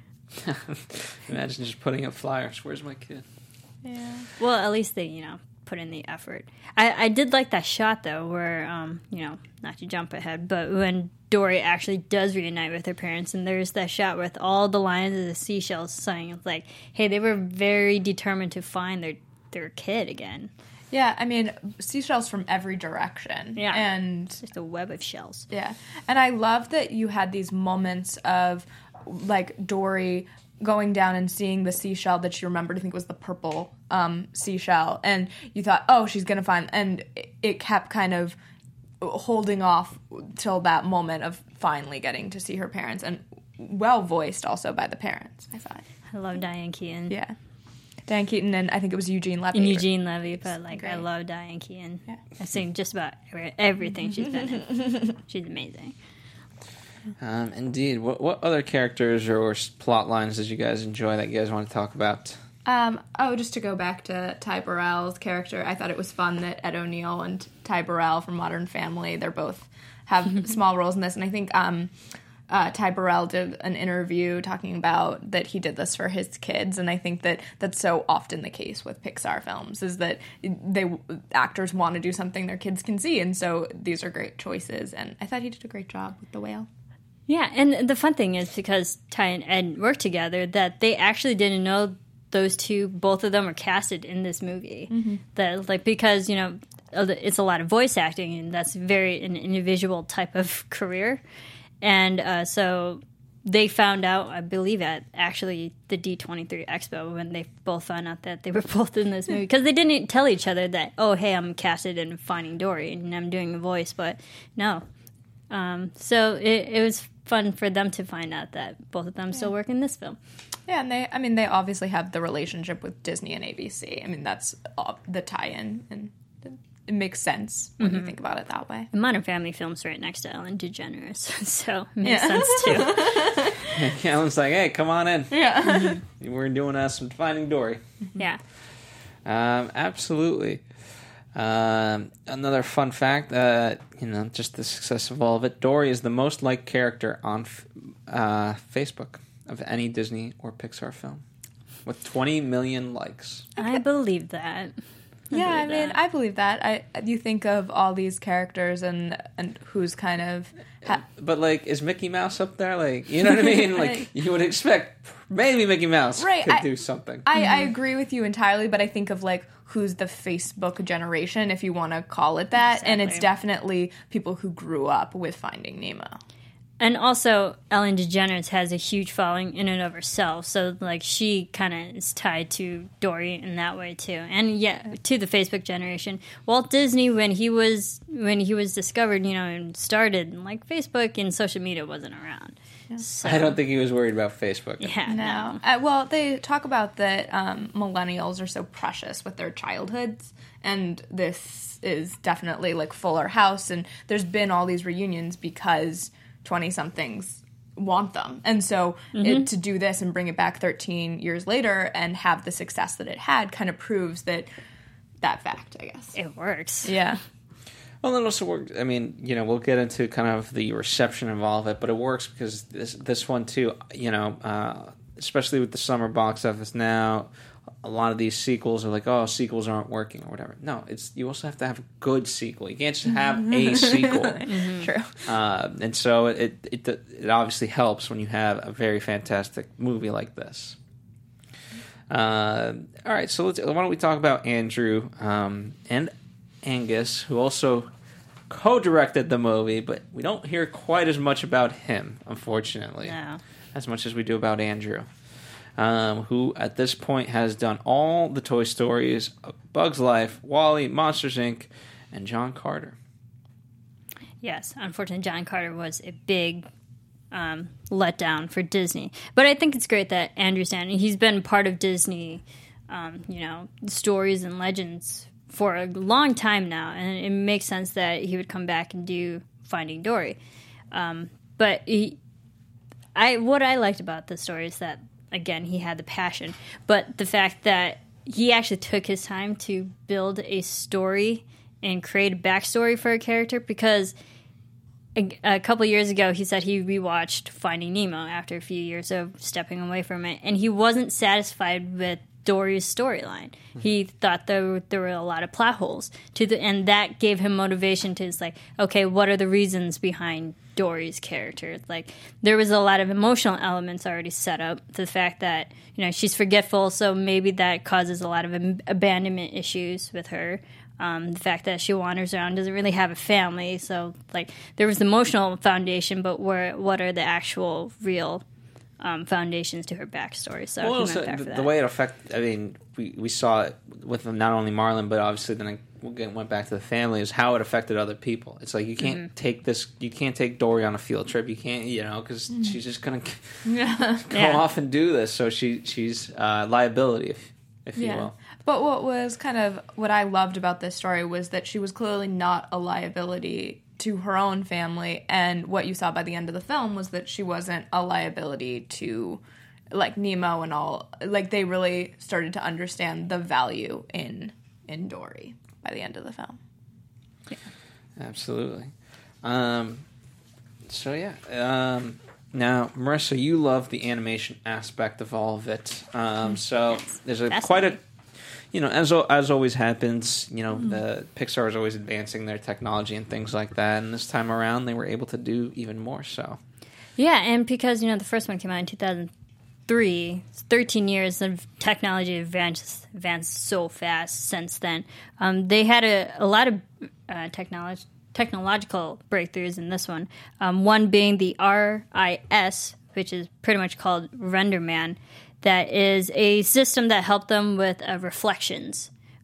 S1: Imagine just putting up flyers. Where's my kid?
S3: Yeah. Well, at least they, you know, put in the effort. I, I did like that shot, though, where, um, you know, not to jump ahead, but when Dory actually does reunite with her parents, and there's that shot with all the lines of the seashells saying, it's like, hey, they were very determined to find their, their kid again.
S4: Yeah, I mean, seashells from every direction.
S3: Yeah.
S4: And
S3: it's just a web of shells.
S4: Yeah. And I love that you had these moments of, like, Dory going down and seeing the seashell that she remembered, I think was the purple um, seashell, and you thought, oh, she's going to find, and it kept kind of holding off till that moment of finally getting to see her parents, and well voiced also by the parents, I thought.
S3: I love Diane Keaton.
S4: Yeah. Diane Keaton, and I think it was Eugene Levy.
S3: And Eugene Levy, but like,
S4: great.
S3: I love Diane Keaton. Yeah. I've seen just about everything she's been in. She's amazing.
S1: Um, indeed. What what other characters or plot lines did you guys enjoy that you guys want to talk about?
S4: Um, oh, just to go back to Ty Burrell's character, I thought it was fun that Ed O'Neill and Ty Burrell from Modern Family, they're both have small roles in this, and I think um, uh, Ty Burrell did an interview talking about that he did this for his kids, and I think that that's so often the case with Pixar films, is that they actors want to do something their kids can see, and so these are great choices, and I thought he did a great job with The Whale.
S3: Yeah, and the fun thing is, because Ty and Ed worked together, that they actually didn't know those two, both of them were casted in this movie. Mm-hmm. That, like, because, you know, it's a lot of voice acting, and that's very an individual type of career. And uh, so they found out, I believe, at actually the D twenty-three Expo, when they both found out that they were both in this movie. Because they didn't tell each other that, oh, hey, I'm casted in Finding Dory, and I'm doing a voice, but no. Um, so it, it was fun for them to find out that both of them still work in this film.
S4: Yeah, and they, I mean, they obviously have the relationship with Disney and A B C. I mean, that's uh, the tie-in, and it makes sense when mm-hmm. you think about it that way.
S3: The Modern Family film's right next to Ellen DeGeneres, so it makes yeah. sense too.
S1: Yeah, Ellen's like, hey, come on in.
S4: Yeah.
S1: Mm-hmm. We're doing uh, some Finding Dory.
S3: Yeah.
S1: Um, absolutely. Um, another fun fact, uh, you know, just the success of all of it. Dory is the most liked character on uh, Facebook of any Disney or Pixar film, with twenty million likes.
S3: I believe that. I
S4: yeah, I
S3: believe
S4: mean,
S3: that.
S4: I believe that. I you think of all these characters and and who's kind of, ha-
S1: but like, is Mickey Mouse up there? Like, you know what I mean? Like, you would expect maybe Mickey Mouse
S4: right,
S1: could
S4: I,
S1: do something.
S4: I,
S3: Mm-hmm.
S4: I agree with you entirely, but I think of like who's the Facebook generation, if you want to call it that,
S3: Exactly.
S4: and it's definitely people who grew up with Finding Nemo.
S3: And also, Ellen DeGeneres has a huge following in and of herself, so like she kind of is tied to Dory in that way too, and yeah, to the Facebook generation. Walt Disney, when he was when he was discovered, you know, and started, like Facebook and social media wasn't around. Yeah. So,
S1: I don't think he was worried about Facebook.
S3: Yeah,
S4: No. Uh, well, they talk about that um, millennials are so precious with their childhoods, and this is definitely like Fuller House, and there's been all these reunions because twenty-somethings want them. And so mm-hmm. it, to do this and bring it back thirteen years later and have the success that it had kind of proves that that fact, I guess.
S3: It works.
S4: Yeah.
S1: Well, it also works. I mean, you know, we'll get into kind of the reception of all of it, but it works because this this one too, you know, uh, especially with the summer box office now, a lot of these sequels are like, oh, sequels aren't working or whatever. No, it's you also have to have a good sequel. You can't just have a sequel.
S4: Mm-hmm. True.
S1: Uh, and so it, it it obviously helps when you have a very fantastic movie like this. Uh, all right, so let's, why don't we talk about Andrew um, and Angus, who also co-directed the movie, but we don't hear quite as much about him, unfortunately,
S3: No.
S1: as much as we do about Andrew, um, who at this point has done all the Toy Stories, Bug's Life, WALL-E, Monsters, Incorporated, and John Carter.
S3: Yes, unfortunately, John Carter was a big um, letdown for Disney. But I think it's great that Andrew Stanton, he's been part of Disney, um, you know, stories and legends for a long time now, and it makes sense that he would come back and do Finding Dory. Um, but he, I, what I liked about the story is that, again, he had the passion, but the fact that he actually took his time to build a story and create a backstory for a character, because a, a couple years ago he said he rewatched Finding Nemo after a few years of stepping away from it, and he wasn't satisfied with Dory's storyline. He thought there were, there were a lot of plot holes to the, and that gave him motivation to just like, okay, what are the reasons behind Dory's character? Like, there was a lot of emotional elements already set up. The fact that, you know, she's forgetful, so maybe that causes a lot of ab- abandonment issues with her. Um, the fact that she wanders around, doesn't really have a family, so like there was the emotional foundation, but where what are the actual real Um, foundations to her backstory? So
S1: well,
S3: he
S1: also,
S3: went back
S1: the,
S3: for that.
S1: the way it affected, I mean, we, we saw it with not only Marlon, but obviously then I went back to the family, is how it affected other people. It's like, you can't mm-hmm. take this, you can't take Dory on a field trip. You can't, you know, because mm-hmm. she's just going to go
S3: yeah.
S1: off and do this. So she she's uh, liability, if, if
S4: yeah.
S1: you will.
S4: But what was kind of what I loved about this story was that she was clearly not a liability to her own family, and what you saw by the end of the film was that she wasn't a liability to like Nemo and all. Like, they really started to understand the value in in Dory by the end of the film.
S3: Yeah.
S1: Absolutely. Um, so yeah. Um, now, Marissa, you love the animation aspect of all of it. Um, so
S3: yes.
S1: there's a quite a You know, as as always happens, you know, mm. the Pixar is always advancing their technology and things like that. And this time around, they were able to do even more so.
S3: Yeah, and because, you know, the first one came out in two thousand three, thirteen years of technology advanced, advanced so fast since then. Um, they had a, a lot of uh, technology, technological breakthroughs in this one. Um, one being the R I S, which is pretty much called RenderMan. That is a system that helped them with uh, reflections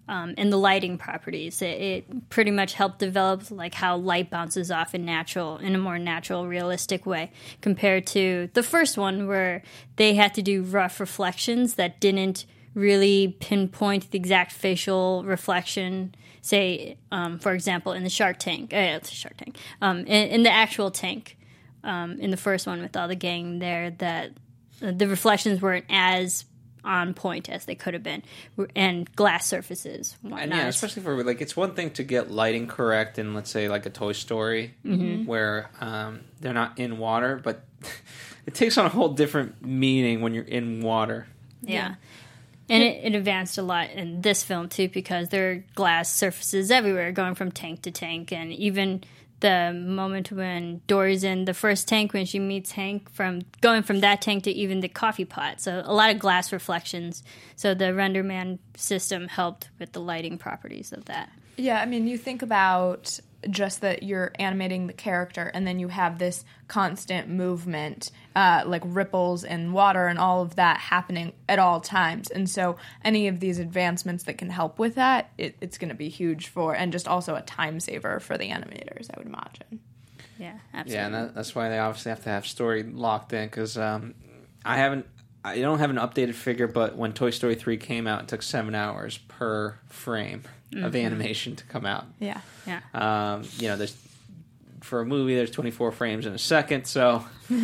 S3: Um, and the lighting properties. It, it pretty much helped develop like how light bounces off in natural, in a more natural, realistic way, compared to the first one where they had to do rough reflections that didn't really pinpoint the exact facial reflection. Say, um, for example, in the Shark Tank, uh, it's a Shark Tank, um, in, in the actual tank, um, in the first one with all the gang there, that uh, the reflections weren't as on point as they could have been, and glass surfaces. And,
S1: and yeah, especially for like, it's one thing to get lighting correct in, let's say, like a Toy Story, mm-hmm. where um, they're not in water, but it takes on a whole different meaning when you're in water.
S3: Yeah. yeah. And it, it advanced a lot in this film, too, because there are glass surfaces everywhere, going from tank to tank, and even the moment when Dory's in the first tank, when she meets Hank, from going from that tank to even the coffee pot. So a lot of glass reflections. So the RenderMan system helped with the lighting properties of that.
S4: Yeah, I mean, you think about just that you're animating the character and then you have this constant movement, uh, like ripples in water and all of that happening at all times. And so any of these advancements that can help with that, it, it's going to be huge for, and just also a time saver for the animators, I would imagine.
S3: Yeah, absolutely.
S1: Yeah, and that, that's why they obviously have to have story locked in, because um, I haven't, I don't have an updated figure, but when Toy Story three came out, it took seven hours per frame mm-hmm. of animation to come out.
S4: Yeah.
S3: Yeah.
S1: Um, you know, there's for a movie, there's twenty-four frames in a second, so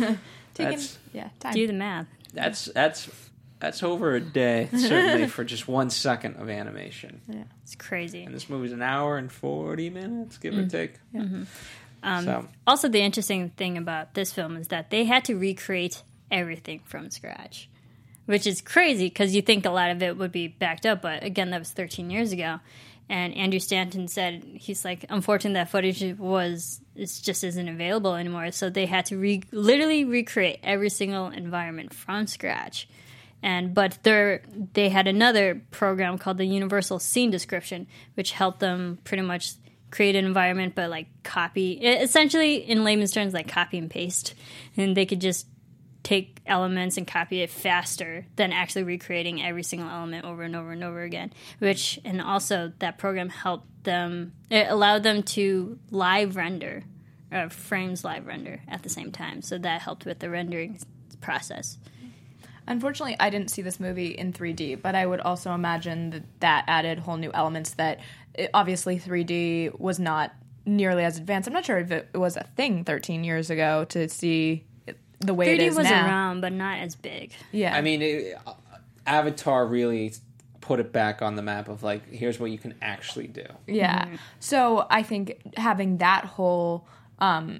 S1: that's
S4: yeah, time.
S3: Do the math.
S1: That's that's that's over a day, certainly, for just one second of animation.
S4: Yeah,
S3: it's crazy.
S1: And this movie's an hour and forty minutes, give mm. or take.
S3: Yeah. Mm-hmm. Um, so. Also, the interesting thing about this film is that they had to recreate everything from scratch, which is crazy because you think a lot of it would be backed up, but again, that was thirteen years ago. And Andrew Stanton said, he's like, unfortunately, that footage was it just isn't available anymore. So they had to re- literally recreate every single environment from scratch. And but they they had another program called the Universal Scene Description, which helped them pretty much create an environment, but like copy, essentially in layman's terms, like copy and paste. And they could just take elements and copy it faster than actually recreating every single element over and over and over again, which, and also that program helped them, it allowed them to live render, uh, frames live render at the same time. So that helped with the rendering process.
S4: Unfortunately, I didn't see this movie in three D, but I would also imagine that that added whole new elements that it, obviously three D was not nearly as advanced. I'm not sure if it was a thing thirteen years ago to see the way
S3: three D
S4: it is
S3: was
S4: now.
S3: around, but not as big.
S4: Yeah,
S1: I mean, it, uh, Avatar really put it back on the map of like, here's what you can actually do.
S4: Yeah, mm-hmm. So I think having that whole um,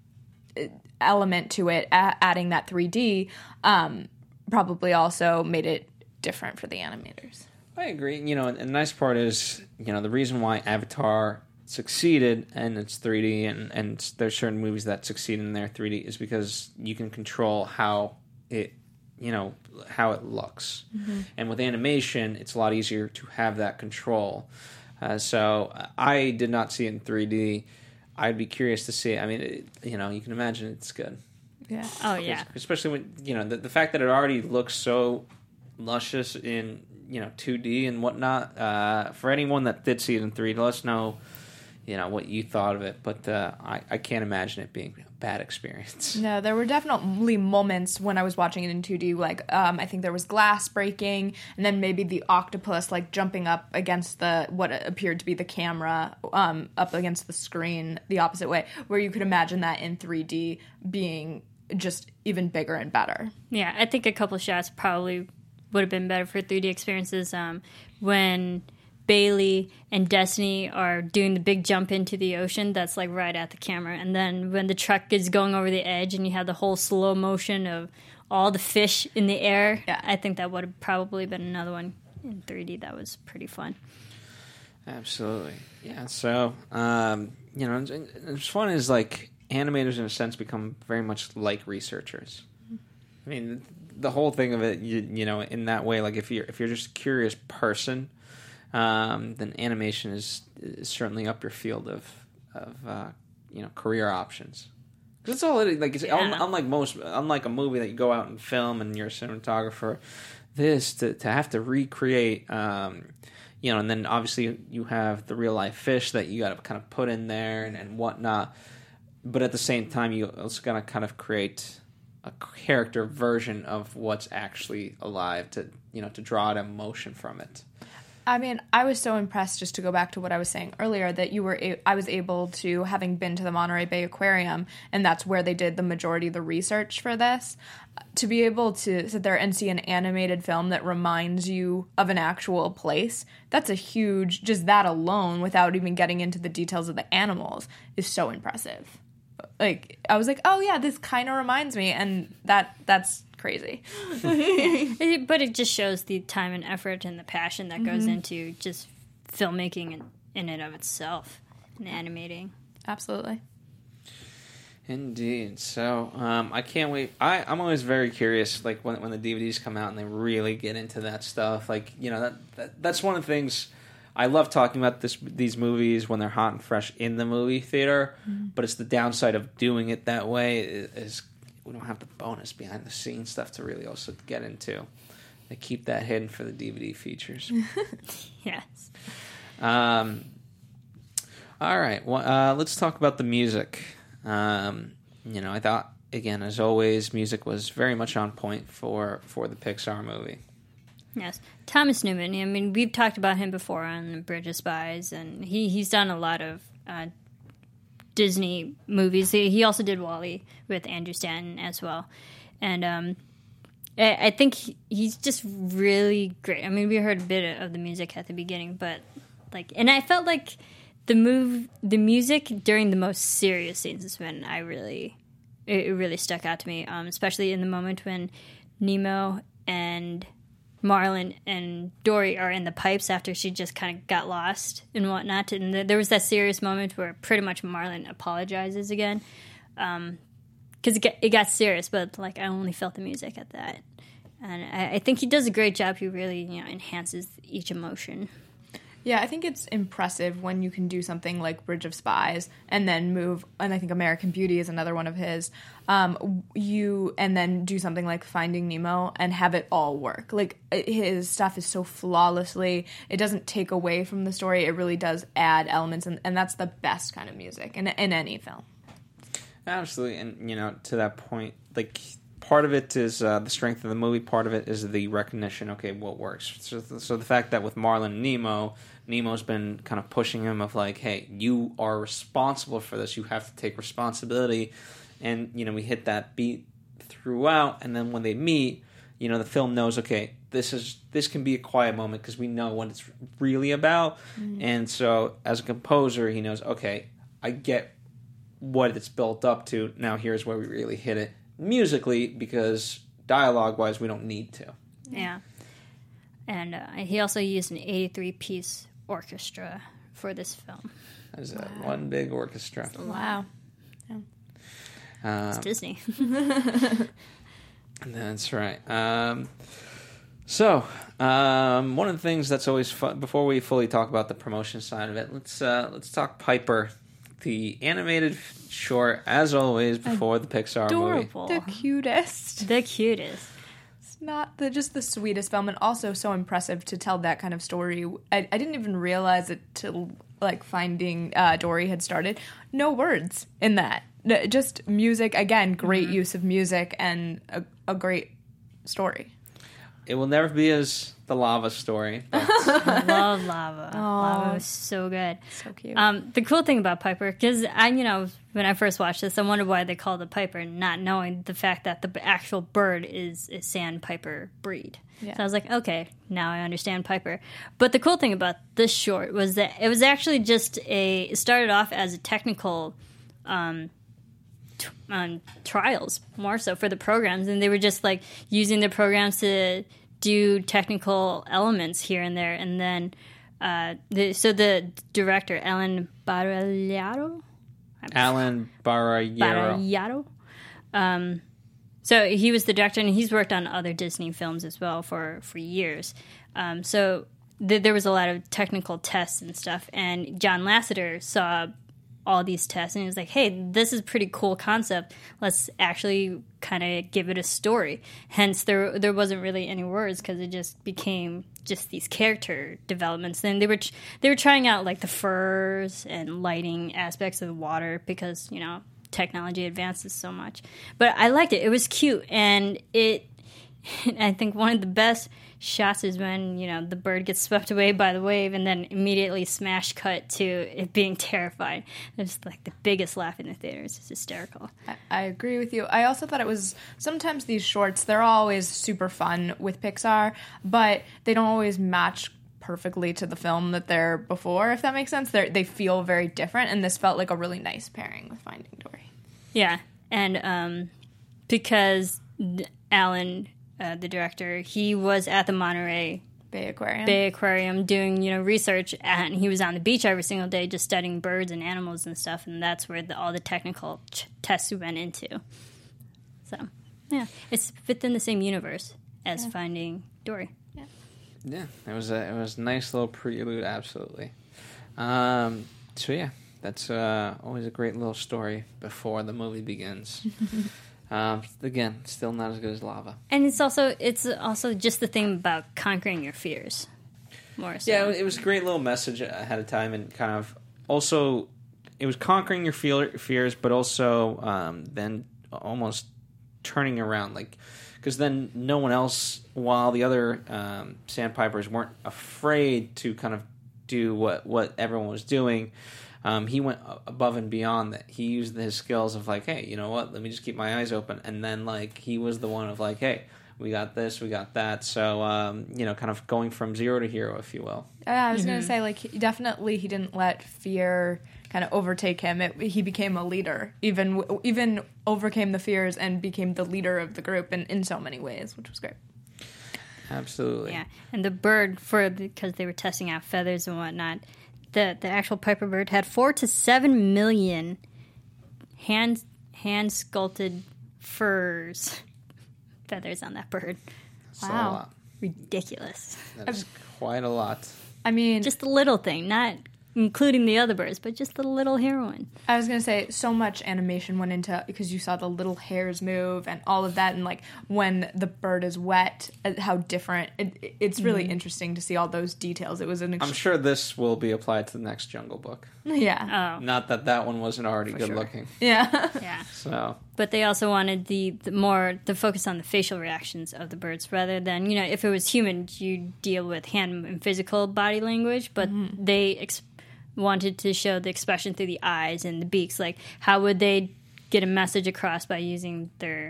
S4: element to it, a- adding that three D, um, probably also made it different for the animators.
S1: I agree. You know, and the nice part is, you know, the reason why Avatar succeeded and it's three D and, and there's certain movies that succeed in their three D is because you can control how it, you know, how it looks. Mm-hmm. And with animation, it's a lot easier to have that control. Uh, so I did not see it in three D. I'd be curious to see it. I mean, it, you know, you can imagine it's good.
S4: Yeah.
S3: Oh, yeah.
S1: Especially when, you know, the, the fact that it already looks so luscious in, you know, two D and whatnot. Uh, for anyone that did see it in three D, let us know, you know, what you thought of it. But uh, I, I can't imagine it being a bad experience.
S4: No, there were definitely moments when I was watching it in two D, like, um, I think there was glass breaking, and then maybe the octopus, like, jumping up against the, what appeared to be the camera, um, up against the screen the opposite way, where you could imagine that in three D being just even bigger and better.
S3: Yeah, I think a couple shots probably would have been better for three D experiences. Um, when Bailey and Destiny are doing the big jump into the ocean, that's like right at the camera. And then when the truck is going over the edge and you have the whole slow motion of all the fish in the air,
S4: yeah.
S3: I think that would have probably been another one in three D that was pretty fun.
S1: Absolutely. Yeah, so, um, you know, it's fun is like animators in a sense become very much like researchers. I mean, the whole thing of it, you, you know, in that way, like if you're if you're just a curious person, um, then animation is, is certainly up your field of of uh, you know, career options. Because that's all it is. Like, it's,
S3: yeah.
S1: unlike most, unlike a movie that you go out and film and you're a cinematographer, this to to have to recreate, um, you know, and then obviously you have the real life fish that you got to kind of put in there and, and whatnot. But at the same time, you also got to kind of create a character version of what's actually alive to, you know, to draw out emotion from it.
S4: I mean, I was so impressed, just to go back to what I was saying earlier, that you were a- I was able to, having been to the Monterey Bay Aquarium, and that's where they did the majority of the research for this, to be able to sit there and see an animated film that reminds you of an actual place, that's a huge, just that alone, without even getting into the details of the animals, is so impressive. Like, I was like, oh yeah, this kind of reminds me, and that that's crazy.
S3: But it just shows the time and effort and the passion that goes mm-hmm. into just filmmaking in, in and of itself and animating.
S4: Absolutely.
S1: Indeed. So um, I can't wait. I, I'm always very curious, like when when the D V Ds come out and they really get into that stuff. Like, you know, that, that that's one of the things I love talking about this these movies when they're hot and fresh in the movie theater. Mm-hmm. But it's the downside of doing it that way is, is we don't have the bonus behind the scenes stuff to really also get into. They keep that hidden for the D V D features.
S3: Yes.
S1: Um. All right. Well, uh, let's talk about the music. Um, you know, I thought, again, as always, music was very much on point for, for the Pixar movie.
S3: Yes. Thomas Newman, I mean, we've talked about him before on The Bridge of Spies, and he, he's done a lot of uh, Disney movies. He, he also did WALL-E with Andrew Stanton as well. And um, I, I think he, he's just really great. I mean, we heard a bit of the music at the beginning, but, like, and I felt like The move, the music during the most serious scenes is when I really, it, it really stuck out to me. Um, especially in the moment when Nemo and Marlin and Dory are in the pipes after she just kind of got lost and whatnot. And the, there was that serious moment where pretty much Marlin apologizes again, um, because it got, it got serious. But like I only felt the music at that, and I, I think he does a great job. He really, you know, enhances each emotion.
S4: Yeah, I think it's impressive when you can do something like Bridge of Spies and then move, and I think American Beauty is another one of his, um, you, and then do something like Finding Nemo and have it all work. Like, his stuff is so flawlessly, it doesn't take away from the story, it really does add elements, and, and that's the best kind of music in, in any film.
S1: Absolutely, and, you know, to that point, like, part of it is uh, the strength of the movie, part of it is the recognition, okay, what works. So, so the fact that with Marlin and Nemo, Nemo's been kind of pushing him of like, hey, you are responsible for this. You have to take responsibility. And, you know, we hit that beat throughout. And then when they meet, you know, the film knows, okay, this is this can be a quiet moment because we know what it's really about. Mm-hmm. And so as a composer, he knows, okay, I get what it's built up to. Now here's where we really hit it musically because dialogue-wise, we don't need to.
S3: Yeah. And uh, he also used an eighty-three piece orchestra for this film.
S1: That is a wow. one big orchestra.
S4: Wow.
S3: Yeah. Um, it's Disney.
S1: That's right. Um, so, um, one of the things that's always fun, before we fully talk about the promotion side of it, let's uh, let's talk Piper, the animated short, as always, before the Pixar
S3: Adorable.
S1: movie.
S4: The cutest.
S3: The cutest.
S4: Not the just the sweetest film, and also so impressive to tell that kind of story. I, I didn't even realize it till like Finding uh, Dory had started. No words in that, just music. Again, great mm-hmm. use of music and a, a great story.
S1: It will never be as the lava story. But
S3: I love lava. Oh, lava was so good.
S4: So cute.
S3: Um, the cool thing about Piper, because I, you know, when I first watched this, I wondered why they called it Piper, not knowing the fact that the actual bird is a sandpiper breed. Yeah. So I was like, okay, now I understand Piper. But the cool thing about this short was that it was actually just a. It started off as a technical. Um, t- um, trials more so for the programs, and they were just like using the programs to do technical elements here and there, and then uh, the, so the director Alan Baragliaro,
S1: Alan Baragliaro,
S3: Baragliaro, um, so he was the director, and he's worked on other Disney films as well for for years. Um, so th- there was a lot of technical tests and stuff, and John Lasseter saw all these tests, and he was like, hey, this is a pretty cool concept. Let's actually kind of give it a story. Hence, there there wasn't really any words because it just became just these character developments. Then they were they were trying out like the furs and lighting aspects of the water because, you know, technology advances so much. But I liked it. It was cute, and it. I think one of the best shots is when, you know, the bird gets swept away by the wave and then immediately smash cut to it being terrified. It was like the biggest laugh in the theater. It's just hysterical.
S4: I, I agree with you. I also thought it was, sometimes these shorts, they're always super fun with Pixar, but they don't always match perfectly to the film that they're before, if that makes sense. They're, they feel very different, and this felt like a really nice pairing with Finding Dory.
S3: Yeah, and um, because Alan... Uh, the director, he was at the Monterey
S4: Bay Aquarium.
S3: Bay Aquarium doing, you know, research, and he was on the beach every single day just studying birds and animals and stuff, and that's where the, all the technical ch- tests went into. So, yeah, it's within the same universe as yeah. Finding Dory.
S1: Yeah, yeah, it was a it was a nice little prelude, absolutely. Um, so yeah, that's uh, always a great little story before the movie begins. Um, again, still not as good as Lava.
S3: And it's also it's also just the thing about conquering your fears. More so.
S1: Yeah, it was a great little message ahead of time, and kind of also it was conquering your fears, but also um, then almost turning around, like because then no one else, while the other um, sandpipers weren't afraid to kind of do what what everyone was doing. Um, he went above and beyond that. He used his skills of like, hey, you know what? Let me just keep my eyes open. And then like he was the one of like, hey, we got this, we got that. So um, you know, kind of going from zero to hero, if you will.
S4: Yeah, I was
S3: mm-hmm.
S4: gonna say like he, definitely he didn't let fear kind of overtake him. It, he became a leader, even even overcame the fears and became the leader of the group in, in so many ways, which was great.
S1: Absolutely.
S3: Yeah, and the bird for because they were testing out feathers and whatnot. The, the actual Piper bird had four to seven million hand hand sculpted furs feathers on that bird.
S1: That's
S3: Wow,
S1: a lot.
S3: Ridiculous.
S1: That's quite a lot.
S4: I mean,
S3: just a little thing, not including the other birds, but just the little heroine.
S4: I was gonna say so much animation went into because you saw the little hairs move and all of that, and like when the bird is wet, how different. It, it's really mm-hmm. interesting to see all those details. It was an. Ex-
S1: I'm sure this will be applied to the next Jungle Book.
S4: Yeah.
S3: Oh.
S1: Not that that one wasn't already
S3: For
S1: good
S3: sure.
S1: looking.
S4: Yeah.
S3: Yeah.
S1: So.
S3: But they also wanted the, the more the focus on the facial reactions of the birds rather than, you know, if it was human, you deal with hand and physical body language, but mm-hmm. they ex- wanted to show the expression through the eyes and the beaks. Like, how would they get a message across by using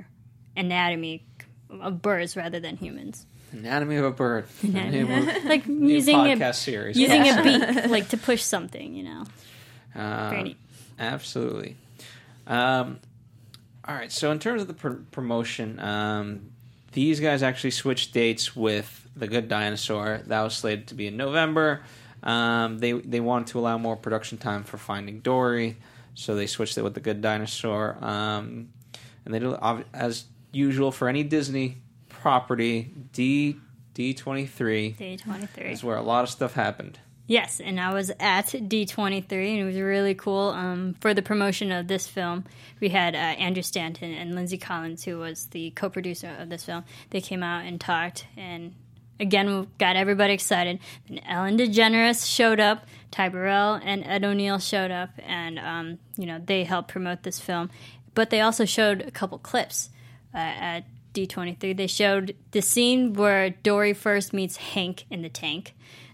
S3: their anatomy of birds rather than humans?
S1: Anatomy of a bird.
S3: Like
S1: New
S3: using
S1: podcast
S3: a
S1: series.
S3: using a beak, like to push something, you know.
S1: Uh,
S3: Very neat.
S1: Absolutely. Um, all right. So in terms of the pr- promotion, um, these guys actually switched dates with The Good Dinosaur. That was slated to be in November. Um, they they wanted to allow more production time for Finding Dory, so they switched it with The Good Dinosaur. Um, and they do, as usual for any Disney property, D D twenty-three.
S3: D twenty-three
S1: is where a lot of stuff happened.
S3: Yes, and I was at D twenty-three, and it was really cool. Um, for the promotion of this film, we had uh, Andrew Stanton and Lindsay Collins, who was the co-producer of this film. They came out and talked, and again, got everybody excited. And Ellen DeGeneres showed up, Ty Burrell and Ed O'Neill showed up, and um, you know, they helped promote this film. But they also showed a couple clips uh, at D twenty-three. They showed the scene where Dory first meets Hank in the tank.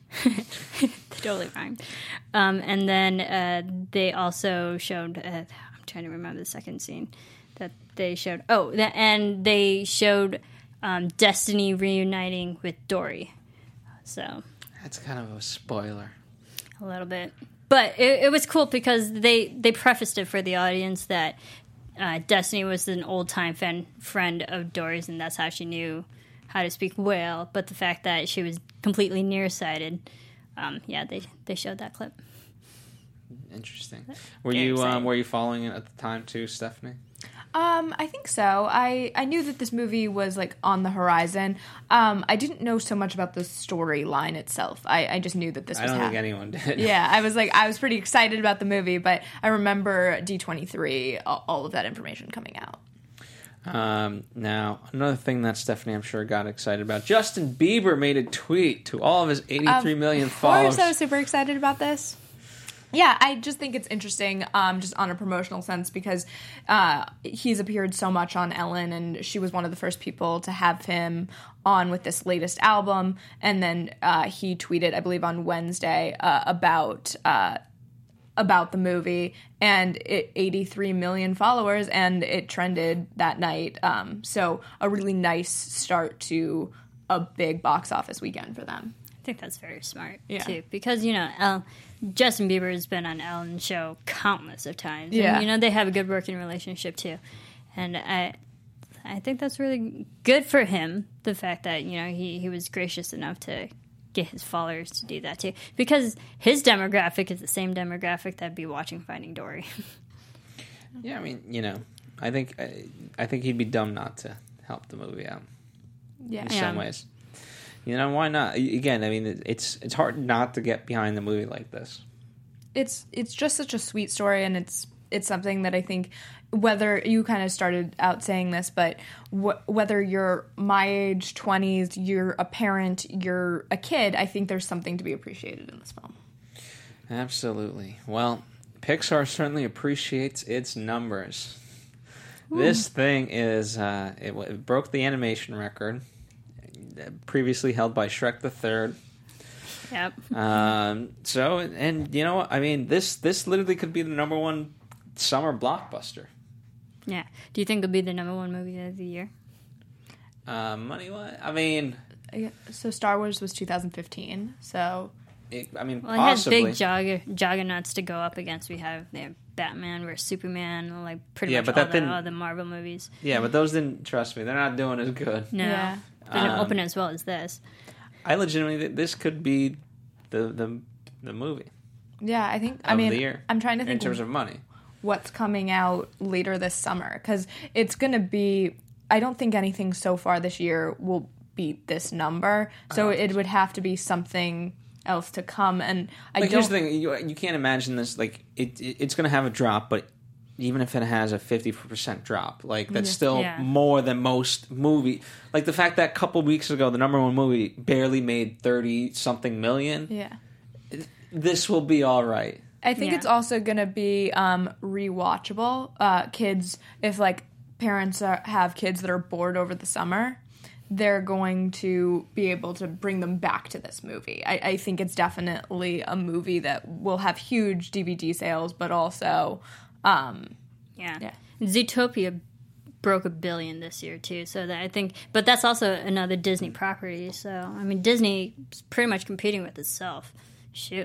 S3: Totally rhymed. Um, and then uh, they also showed. Uh, I'm trying to remember the second scene that they showed. Oh, the, and they showed um, Destiny reuniting with Dory. So
S1: that's kind of a spoiler.
S3: A little bit, but it, it was cool because they they prefaced it for the audience that uh, Destiny was an old time fan, friend of Dory's, and that's how she knew how to speak whale. But the fact that she was completely nearsighted, um, yeah, they they showed that clip.
S1: Interesting. Were
S3: Very
S1: you
S3: exciting.
S1: um, were you following it at the time too, Stephanie?
S4: Um, I think so. I, I knew that this movie was like on the horizon. Um, I didn't know so much about the storyline itself. I, I just knew that this
S1: I
S4: was
S1: don't think
S4: happening.
S1: anyone did.
S4: Yeah, I was like, I was pretty excited about the movie, but I remember D twenty-three, all, all of that information coming out.
S1: Um, now, another thing that Stephanie, I'm sure, got excited about. Justin Bieber made a tweet to all of his eighty-three million followers.
S4: We're so super excited about this. Yeah, I just think it's interesting, um, just on a promotional sense, because uh, he's appeared so much on Ellen, and she was one of the first people to have him on with this latest album. And then uh, he tweeted, I believe, on Wednesday uh, about uh, about the movie, and it eighty-three million followers, and it trended that night. Um, so a really nice start to a big box office weekend for them.
S3: I think that's very smart,
S4: Yeah.
S3: too. Because, you know, El- Justin Bieber has been on Ellen's show countless of times.
S4: Yeah.
S3: And, you know, they have a good working relationship, too. And I I think that's really good for him, the fact that, you know, he, he was gracious enough to get his followers to do that, too. Because his demographic is the same demographic that'd be watching Finding Dory.
S1: Yeah, I mean, you know, I think I, I think he'd be dumb not to help the movie out
S4: Yeah.
S1: in
S3: Yeah.
S1: some ways. You know, why not? Again, I mean, it's it's hard not to get behind the movie like this.
S4: It's it's just such a sweet story, and it's it's something that I think, whether you kind of started out saying this, but wh- whether you're my age, twenties, you're a parent, you're a kid, I think there's something to be appreciated in this film.
S1: Absolutely. Well, Pixar certainly appreciates its numbers. Ooh. This thing is uh, it, it broke the animation record, previously held by Shrek the Third.
S3: Yep.
S1: Um, so, and you know what? I mean, this this literally could be the number one summer blockbuster.
S3: Yeah. Do you think it'll be the number one movie of the year?
S1: Uh, money wise, I mean,
S4: So Star Wars was two thousand fifteen. So
S1: it, I mean,
S3: Well, it
S1: possibly.
S3: has big jugger- juggernauts to go up against. We have, they have Batman versus Superman, like pretty
S1: Yeah,
S3: much
S1: but
S3: all
S1: that
S3: the
S1: didn't-
S3: other Marvel movies.
S1: Yeah, but those didn't, trust me, they're not doing as good.
S3: No,
S4: Yeah.
S3: they didn't
S1: Um,
S3: open as well as this.
S1: I legitimately, this could be the the the movie
S4: yeah, I think I
S1: of
S4: mean
S1: the year.
S4: I'm trying to
S1: in
S4: think
S1: terms of money.
S4: what's coming out later this summer, because it's going to be, I don't think anything so far this year will beat this number, so it would have to be something else to come. And I
S1: Like,
S4: don't
S1: here's the thing: you, you can't imagine this. Like, it, it it's going to have a drop, but even if it has a fifty percent drop, like that's still
S3: Yeah.
S1: more than most movie. Like the fact that a couple weeks ago, the number one movie barely made thirty something million.
S4: yeah
S1: This will be all right.
S4: I think
S3: Yeah.
S4: it's also going to be um, rewatchable. Uh, kids, if like parents are, have kids that are bored over the summer, they're going to be able to bring them back to this movie. I, I think it's definitely a movie that will have huge D V D sales, but also, um,
S3: Yeah.
S4: Yeah.
S3: Zootopia broke a billion this year too, so that I think, but that's also another Disney property. So I mean, Disney's pretty much competing with itself. Shoot.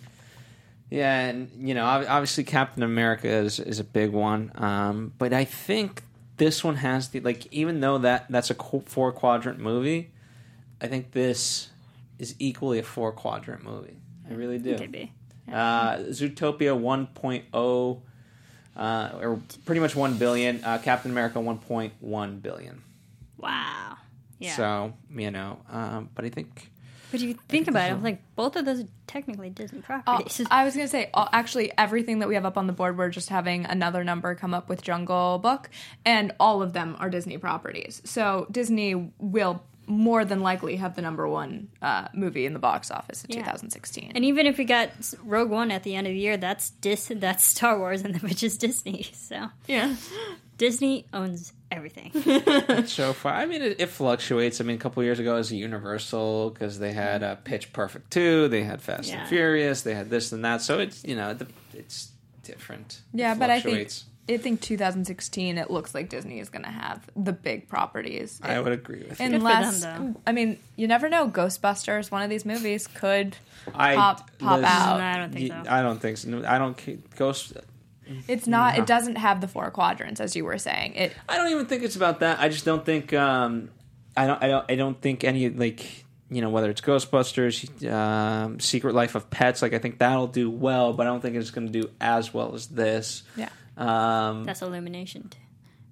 S1: Yeah, and you know, ob- obviously Captain America is is a big one, um, but I think this one has the like. Even though that that's a qu- four quadrant movie, I think this is equally a four quadrant movie. I really do.
S3: Could be.
S1: Uh, Zootopia one point oh, uh, or pretty much one billion. Uh, Captain America one point one billion.
S3: Wow. Yeah.
S1: So you know, um, but I think.
S3: But if you think about it, like both of those are technically Disney
S4: Uh,
S3: properties.
S4: I was going to say, uh, actually, everything that we have up on the board, we're just having another number come up with Jungle Book, and all of them are Disney properties. So Disney will more than likely have the number one uh, movie in the box office in
S3: Yeah.
S4: two thousand sixteen.
S3: And even if we got Rogue One at the end of the year, that's Dis- that's Star Wars, and which is Disney. So
S4: yeah.
S3: Disney owns everything.
S1: So far, I mean, it, it fluctuates. I mean, a couple years ago, it was Universal because they had uh, Pitch Perfect two, they had Fast
S3: Yeah.
S1: and Furious, they had this and that. So it's you know, the, it's different.
S4: Yeah,
S1: It
S4: but I think
S1: fluctuates.
S4: I think two thousand sixteen, it looks like Disney is going to have the big properties.
S1: I would agree with you.
S4: Unless,
S3: them, though.
S4: I mean, you never know. Ghostbusters, one of these movies, could
S1: I,
S4: pop pop
S1: Liz,
S4: out.
S3: No, I don't think
S1: y-
S3: so.
S1: I don't think so. I don't ca- Ghost.
S4: It's not. It doesn't have the four quadrants, as you were saying. It.
S1: I don't even think it's about that. I just don't think. Um, I don't. I don't. I don't think any like you know whether it's Ghostbusters, um, Secret Life of Pets. Like I think that'll do well, but I don't think it's going to do as well as this.
S4: Yeah.
S1: Um,
S3: That's Illumination. Too.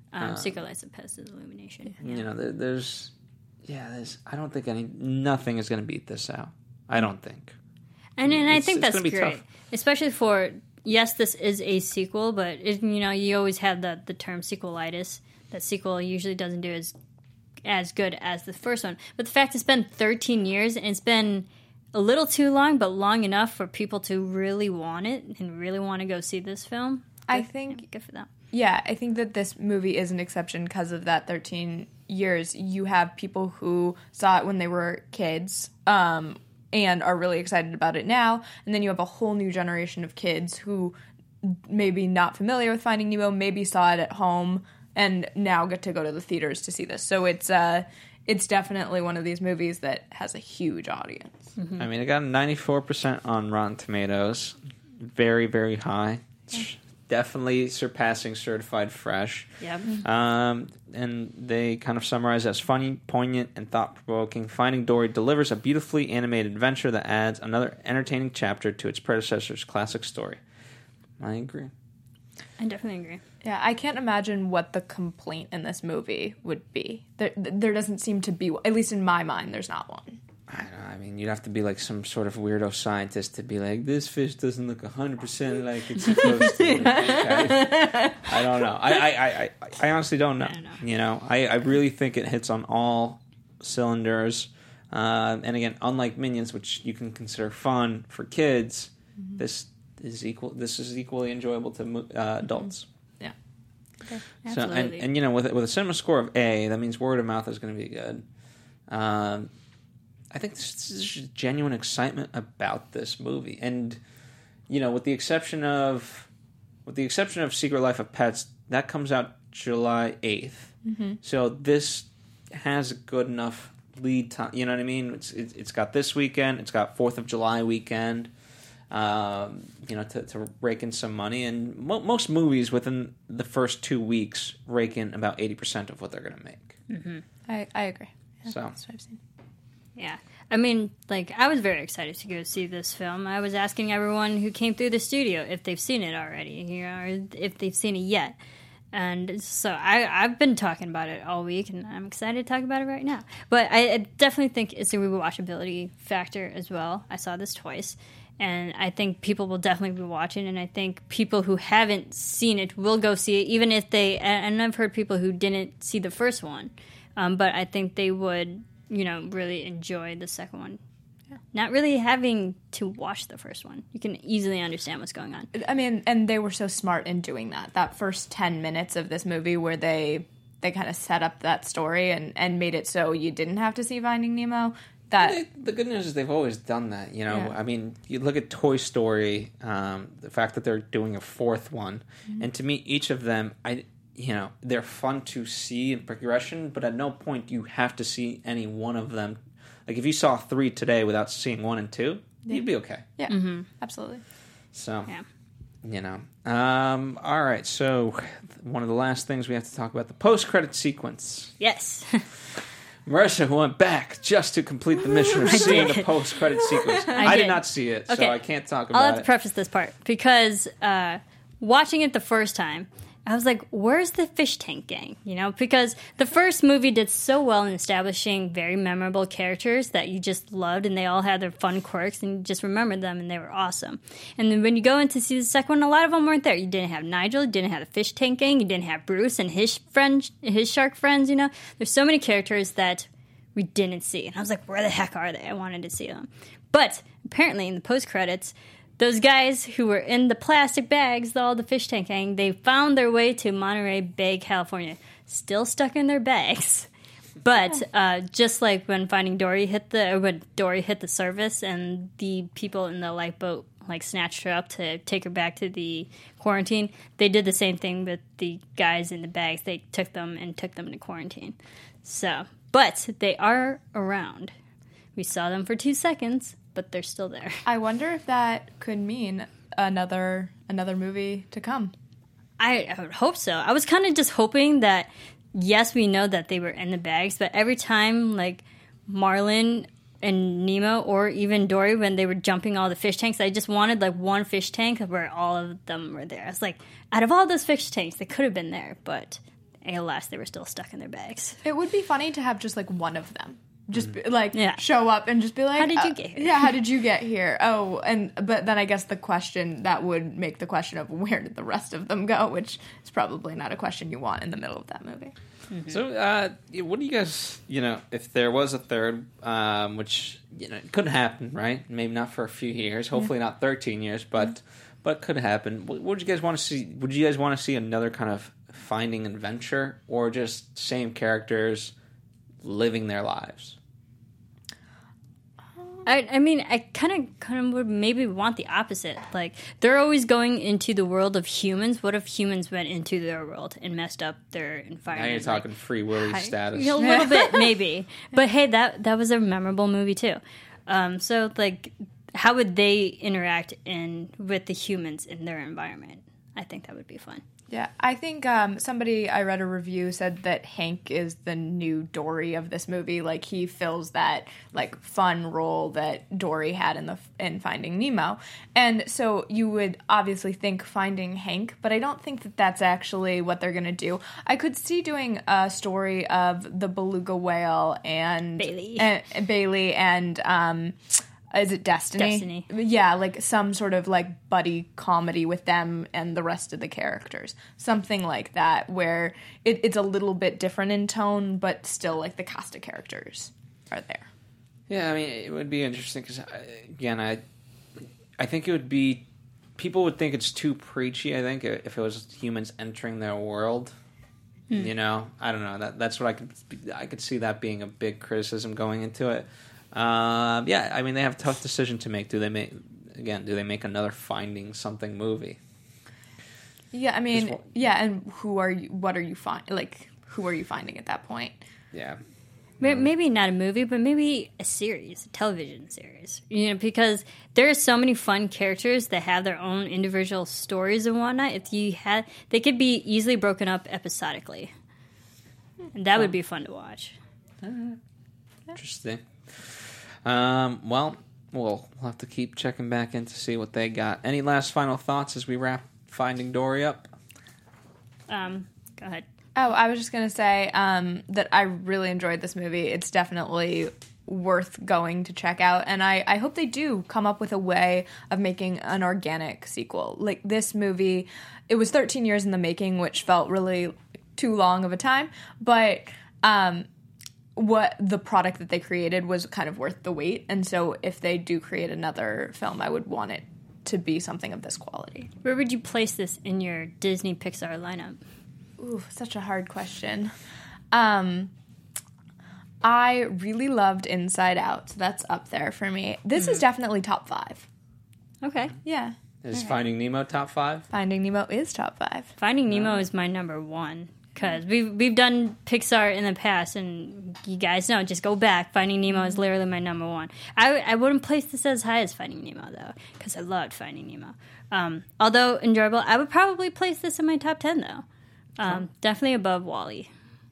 S3: Um, Secret Life of Pets is Illumination. Yeah.
S1: You know, there, there's, yeah, there's. I don't think any nothing is going to beat this out. I don't think.
S3: And and I
S1: It's-
S3: think
S1: it's
S3: that's
S1: gonna be
S3: great,
S1: tough.
S3: especially for yes, this is a sequel, but it, you know, you always have the the term sequelitis. That sequel usually doesn't do as as good as the first one. But the fact it's been thirteen years and it's been a little too long, but long enough for people to really want it and really want to go see this film.
S4: I
S3: Good-
S4: think
S3: good for them.
S4: Yeah, I think that this movie is an exception because of that thirteen years. You have people who saw it when they were kids um, and are really excited about it now. And then you have a whole new generation of kids who maybe not familiar with Finding Nemo, maybe saw it at home and now get to go to the theaters to see this. So it's uh, it's definitely one of these movies that has a huge audience.
S1: I mean, it got ninety-four percent on Rotten Tomatoes. Very, very high. Definitely surpassing Certified Fresh.
S3: Yeah.
S1: Um, and they kind of summarize it as funny, poignant, and thought-provoking. Finding Dory delivers a beautifully animated adventure that adds another entertaining chapter to its predecessor's classic story. I agree.
S3: I definitely agree.
S4: Yeah, I can't imagine what the complaint in this movie would be. There, there doesn't seem to be, at least in my mind, there's not one.
S1: I don't know. I mean, you'd have to be like some sort of weirdo scientist to be like, this fish doesn't look one hundred percent like it's supposed to. Like, I, I don't know. I, I, I, I honestly don't know.
S3: I don't know.
S1: You know, I, I really think it hits on all cylinders. Uh, and again, unlike Minions, which you can consider fun for kids, mm-hmm. this is equal. This is equally enjoyable to uh, adults.
S4: Yeah.
S3: Okay.
S1: So and, and you know, with with a cinema score of A, that means word of mouth is going to be good. Um, I think this is just genuine excitement about this movie, and you know, with the exception of with the exception of Secret Life of Pets, that comes out July eighth. Mm-hmm. So this has a good enough lead time. You know what I mean? It's it, it's got this weekend. It's got Fourth of July weekend. Um, you know, to, to rake in some money, and mo- most movies within the first two weeks rake in about eighty percent of what they're going to make.
S3: Mm-hmm.
S4: I, I agree. Yeah,
S1: So
S4: that's what I've seen.
S3: Yeah. I mean, like, I was very excited to go see this film. I was asking everyone who came through the studio if they've seen it already, you know, or if they've seen it yet. And so I, I've been talking about it all week, and I'm excited to talk about it right now. But I, I definitely think it's a rewatchability factor as well. I saw this twice, and I think people will definitely be watching, and I think people who haven't seen it will go see it, even if they, and I've heard people who didn't see the first one, um, but I think they would, you know, really enjoy the second one. Yeah. Not really having to watch the first one. You can easily understand what's going on.
S4: I mean, and they were so smart in doing that. That first ten minutes of this movie where they they kind of set up that story and, and made it so you didn't have to see Finding Nemo. That
S1: they, the good news is they've always done that. You know,
S4: Yeah.
S1: I mean, you look at Toy Story, um, the fact that they're doing a fourth one, mm-hmm. and to me, each of them, I, you know, they're fun to see in progression, but at no point you have to see any one of them. Like if you saw three today without seeing one and two, yeah. you'd be okay.
S4: Yeah, mm-hmm. absolutely.
S1: So,
S3: yeah.
S1: you know, um, all right. So one of the last things we have to talk about, the post-credit sequence.
S3: Yes.
S1: Marissa went back just to complete the mission of seeing the post-credit sequence. I, I did. did not see it,
S3: okay.
S1: so I can't talk about it.
S3: I'll have to preface this part, because uh, watching it the first time, I was like, where's the fish tank gang? You know, because the first movie did so well in establishing very memorable characters that you just loved, and they all had their fun quirks, and you just remembered them, and they were awesome. And then when you go in to see the second one, a lot of them weren't there. You didn't have Nigel, you didn't have the fish tank gang, you didn't have Bruce and his friends, his shark friends, you know. There's so many characters that we didn't see. And I was like, where the heck are they? I wanted to see them. But apparently in the post-credits, those guys who were in the plastic bags, all the fish tank gang, they found their way to Monterey Bay, California, still stuck in their bags. But uh, just like when Finding Dory hit the, or when Dory hit the surface, and the people in the lifeboat like snatched her up to take her back to the quarantine, they did the same thing with the guys in the bags. They took them and took them to quarantine. So, but they are around. We saw them for two seconds. But they're still there.
S4: I wonder if that could mean another another movie to come.
S3: I, I would hope so. I was kind of just hoping that, yes, we know that they were in the bags, but every time, like, Marlin and Nemo, or even Dory, when they were jumping all the fish tanks, I just wanted, like, one fish tank where all of them were there. I was like, out of all those fish tanks, they could have been there, but alas, they were still stuck in their bags.
S4: It would be funny to have just like one of them. Just be, like
S3: Yeah.
S4: show up and just be like,
S3: How did you
S4: uh,
S3: get here?
S4: Yeah, how did you get here? Oh, and but then I guess the question that would make the question of where did the rest of them go, which is probably not a question you want in the middle of that movie.
S3: Mm-hmm.
S1: So, uh, what do you guys, you know, if there was a third, um, which, you know, it could happen, right? Maybe not for a few years, hopefully not thirteen years, but mm-hmm. but could happen. What would you guys want to see? Would you guys want to see another kind of Finding Adventure, or just same characters living their lives?
S3: I, I mean, I kind of kind of would maybe want the opposite. Like, they're always going into the world of humans. What if humans went into their world and messed up their environment?
S1: Now you're talking
S3: like,
S1: Free Willy
S3: I-
S1: status.
S3: A little bit, maybe. But hey, that that was a memorable movie too. Um, so, like, how would they interact in with the humans in their environment? I think that would be fun.
S4: Yeah, I think um, somebody I read a review said that Hank is the new Dory of this movie. Like, he fills that like fun role that Dory had in the in Finding Nemo, and so you would obviously think Finding Hank, but I don't think that that's actually what they're gonna do. I could see doing a story of the beluga whale and
S3: Bailey.
S4: and, Bailey and. Um, Is it Destiny?
S3: Destiny.
S4: Yeah, like some sort of like buddy comedy with them and the rest of the characters. Something like that where it, it's a little bit different in tone, but still like the cast of characters are there.
S1: Yeah, I mean, it would be interesting because, again, I I think it would be, people would think it's too preachy, I think, if it was humans entering their world. Hmm. You know? I don't know. That That's what I could, I could see that being a big criticism going into it. Um, yeah, I mean, they have a tough decision to make. Do they make, again, do they make another Finding Something movie?
S4: Yeah, I mean,
S1: What,
S4: yeah, and who are you, what are you find, like, who are you finding at that point?
S1: Yeah.
S3: Maybe not a movie, but maybe a series, a television series. You know, because there are so many fun characters that have their own individual stories and whatnot. If you had, they could be easily broken up episodically, and that would be fun to watch.
S1: Interesting. Um, well, we'll have to keep checking back in to see what they got. Any last final thoughts as we wrap Finding Dory up?
S3: Um, go ahead.
S4: Oh, I was just going to say um, that I really enjoyed this movie. It's definitely worth going to check out. And I, I hope they do come up with a way of making an organic sequel. Like, this movie, it was thirteen years in the making, which felt really too long of a time. But um, what the product that they created was kind of worth the wait. And so if they do create another film, I would want it to be something of this quality.
S3: Where would you place this in your Disney Pixar lineup?
S4: Ooh, such a hard question. Um, I really loved Inside Out, so that's up there for me. This mm. is definitely top five.
S3: Okay.
S4: Yeah.
S1: Is right. Finding Nemo top five?
S4: Finding Nemo is top five.
S3: Finding Nemo uh, is my number one. Because we've, we've done Pixar in the past, and you guys know, just go back. Finding Nemo is literally my number one. I, I wouldn't place this as high as Finding Nemo, though, because I loved Finding Nemo. Um, although enjoyable, I would probably place this in my top ten, though. Um, definitely above WALL-E.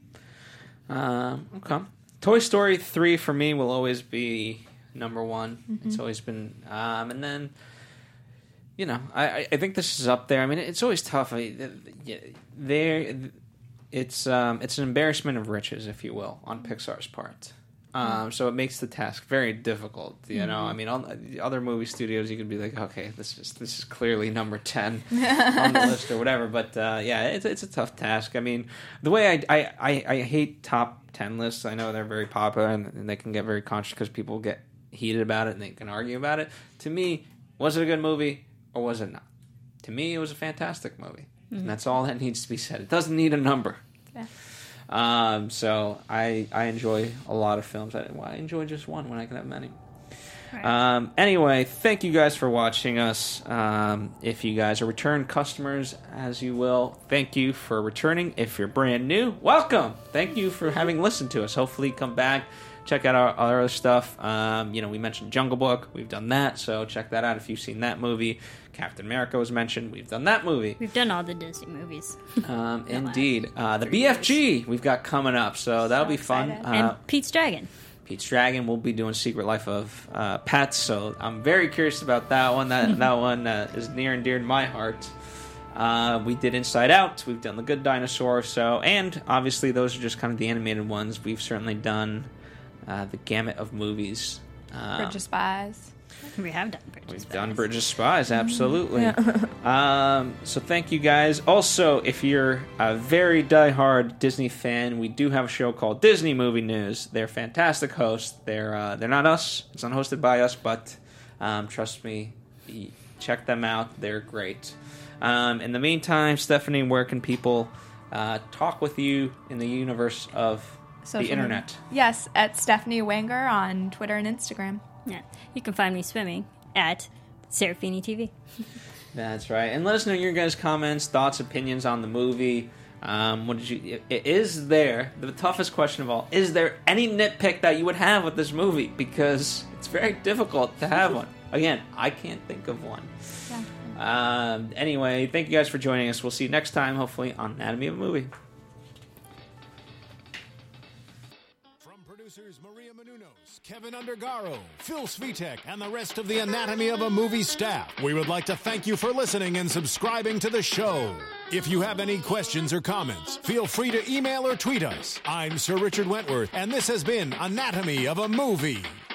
S1: Uh, okay. Toy Story three for me will always be number one. Mm-hmm. It's always been... Um, and then, you know, I, I think this is up there. I mean, it's always tough. I mean, there... It's um, it's an embarrassment of riches, if you will, on Pixar's part. Um, mm. So it makes the task very difficult. You mm-hmm. know, I mean, all the other movie studios, you could be like, okay, this is this is clearly number ten on the list or whatever. But uh, yeah, it's it's a tough task. I mean, the way I I, I, I hate top ten lists. I know they're very popular and, and they can get very conscious because people get heated about it and they can argue about it. To me, was it a good movie or was it not? To me, it was a fantastic movie. Mm-hmm. And that's all that needs to be said. It doesn't need a number. Yeah. Um, so I I enjoy a lot of films. I, well, I enjoy just one when I can have many. Right. Um, anyway, thank you guys for watching us. Um, if you guys are return customers, as you will, thank you for returning. If you're brand new, welcome. Thank you for having listened to us. Hopefully come back. Check out our, our other stuff. Um, you know, we mentioned Jungle Book. We've done that, so check that out if you've seen that movie. Captain America was mentioned. We've done that movie.
S3: We've done all the Disney movies.
S1: Um, indeed. Uh, the B F G we've got coming up, so that'll so be fun. Uh,
S3: and Pete's Dragon.
S1: Pete's Dragon. We'll be doing Secret Life of uh, Pets, so I'm very curious about that one. That that one uh, is near and dear to my heart. Uh, we did Inside Out. We've done The Good Dinosaur. So, and obviously those are just kind of the animated ones. We've certainly done uh, the gamut of movies. Um,
S4: Bridge of Spies.
S3: We have done Bridge of
S1: We've
S3: Spies.
S1: done Bridge of Spies, absolutely. um, so thank you guys. Also, if you're a very diehard Disney fan, we do have a show called Disney Movie News. They're fantastic hosts. They're uh, they're not us. It's not hosted by us, but um, trust me, check them out. They're great. Um, in the meantime, Stephanie, where can people uh, talk with you in the universe of
S4: Social
S1: the internet?
S4: Media. Yes, at Stephanie Wanger on Twitter and Instagram.
S3: Yeah, you can find me swimming at Serafini T V.
S1: That's right. And let us know your guys' comments, thoughts, opinions on the movie. Um, what did you? Is there the toughest question of all? Is there any nitpick that you would have with this movie? Because it's very difficult to have one. Again, I can't think of one.
S4: Yeah.
S1: Um, anyway, thank you guys for joining us. We'll see you next time, hopefully on Anatomy of a Movie.
S2: Producers Maria Menounos, Kevin Undergaro, Phil Svitek, and the rest of the Anatomy of a Movie staff, we would like to thank you for listening and subscribing to the show. If you have any questions or comments, feel free to email or tweet us. I'm Sir Richard Wentworth, and this has been Anatomy of a Movie.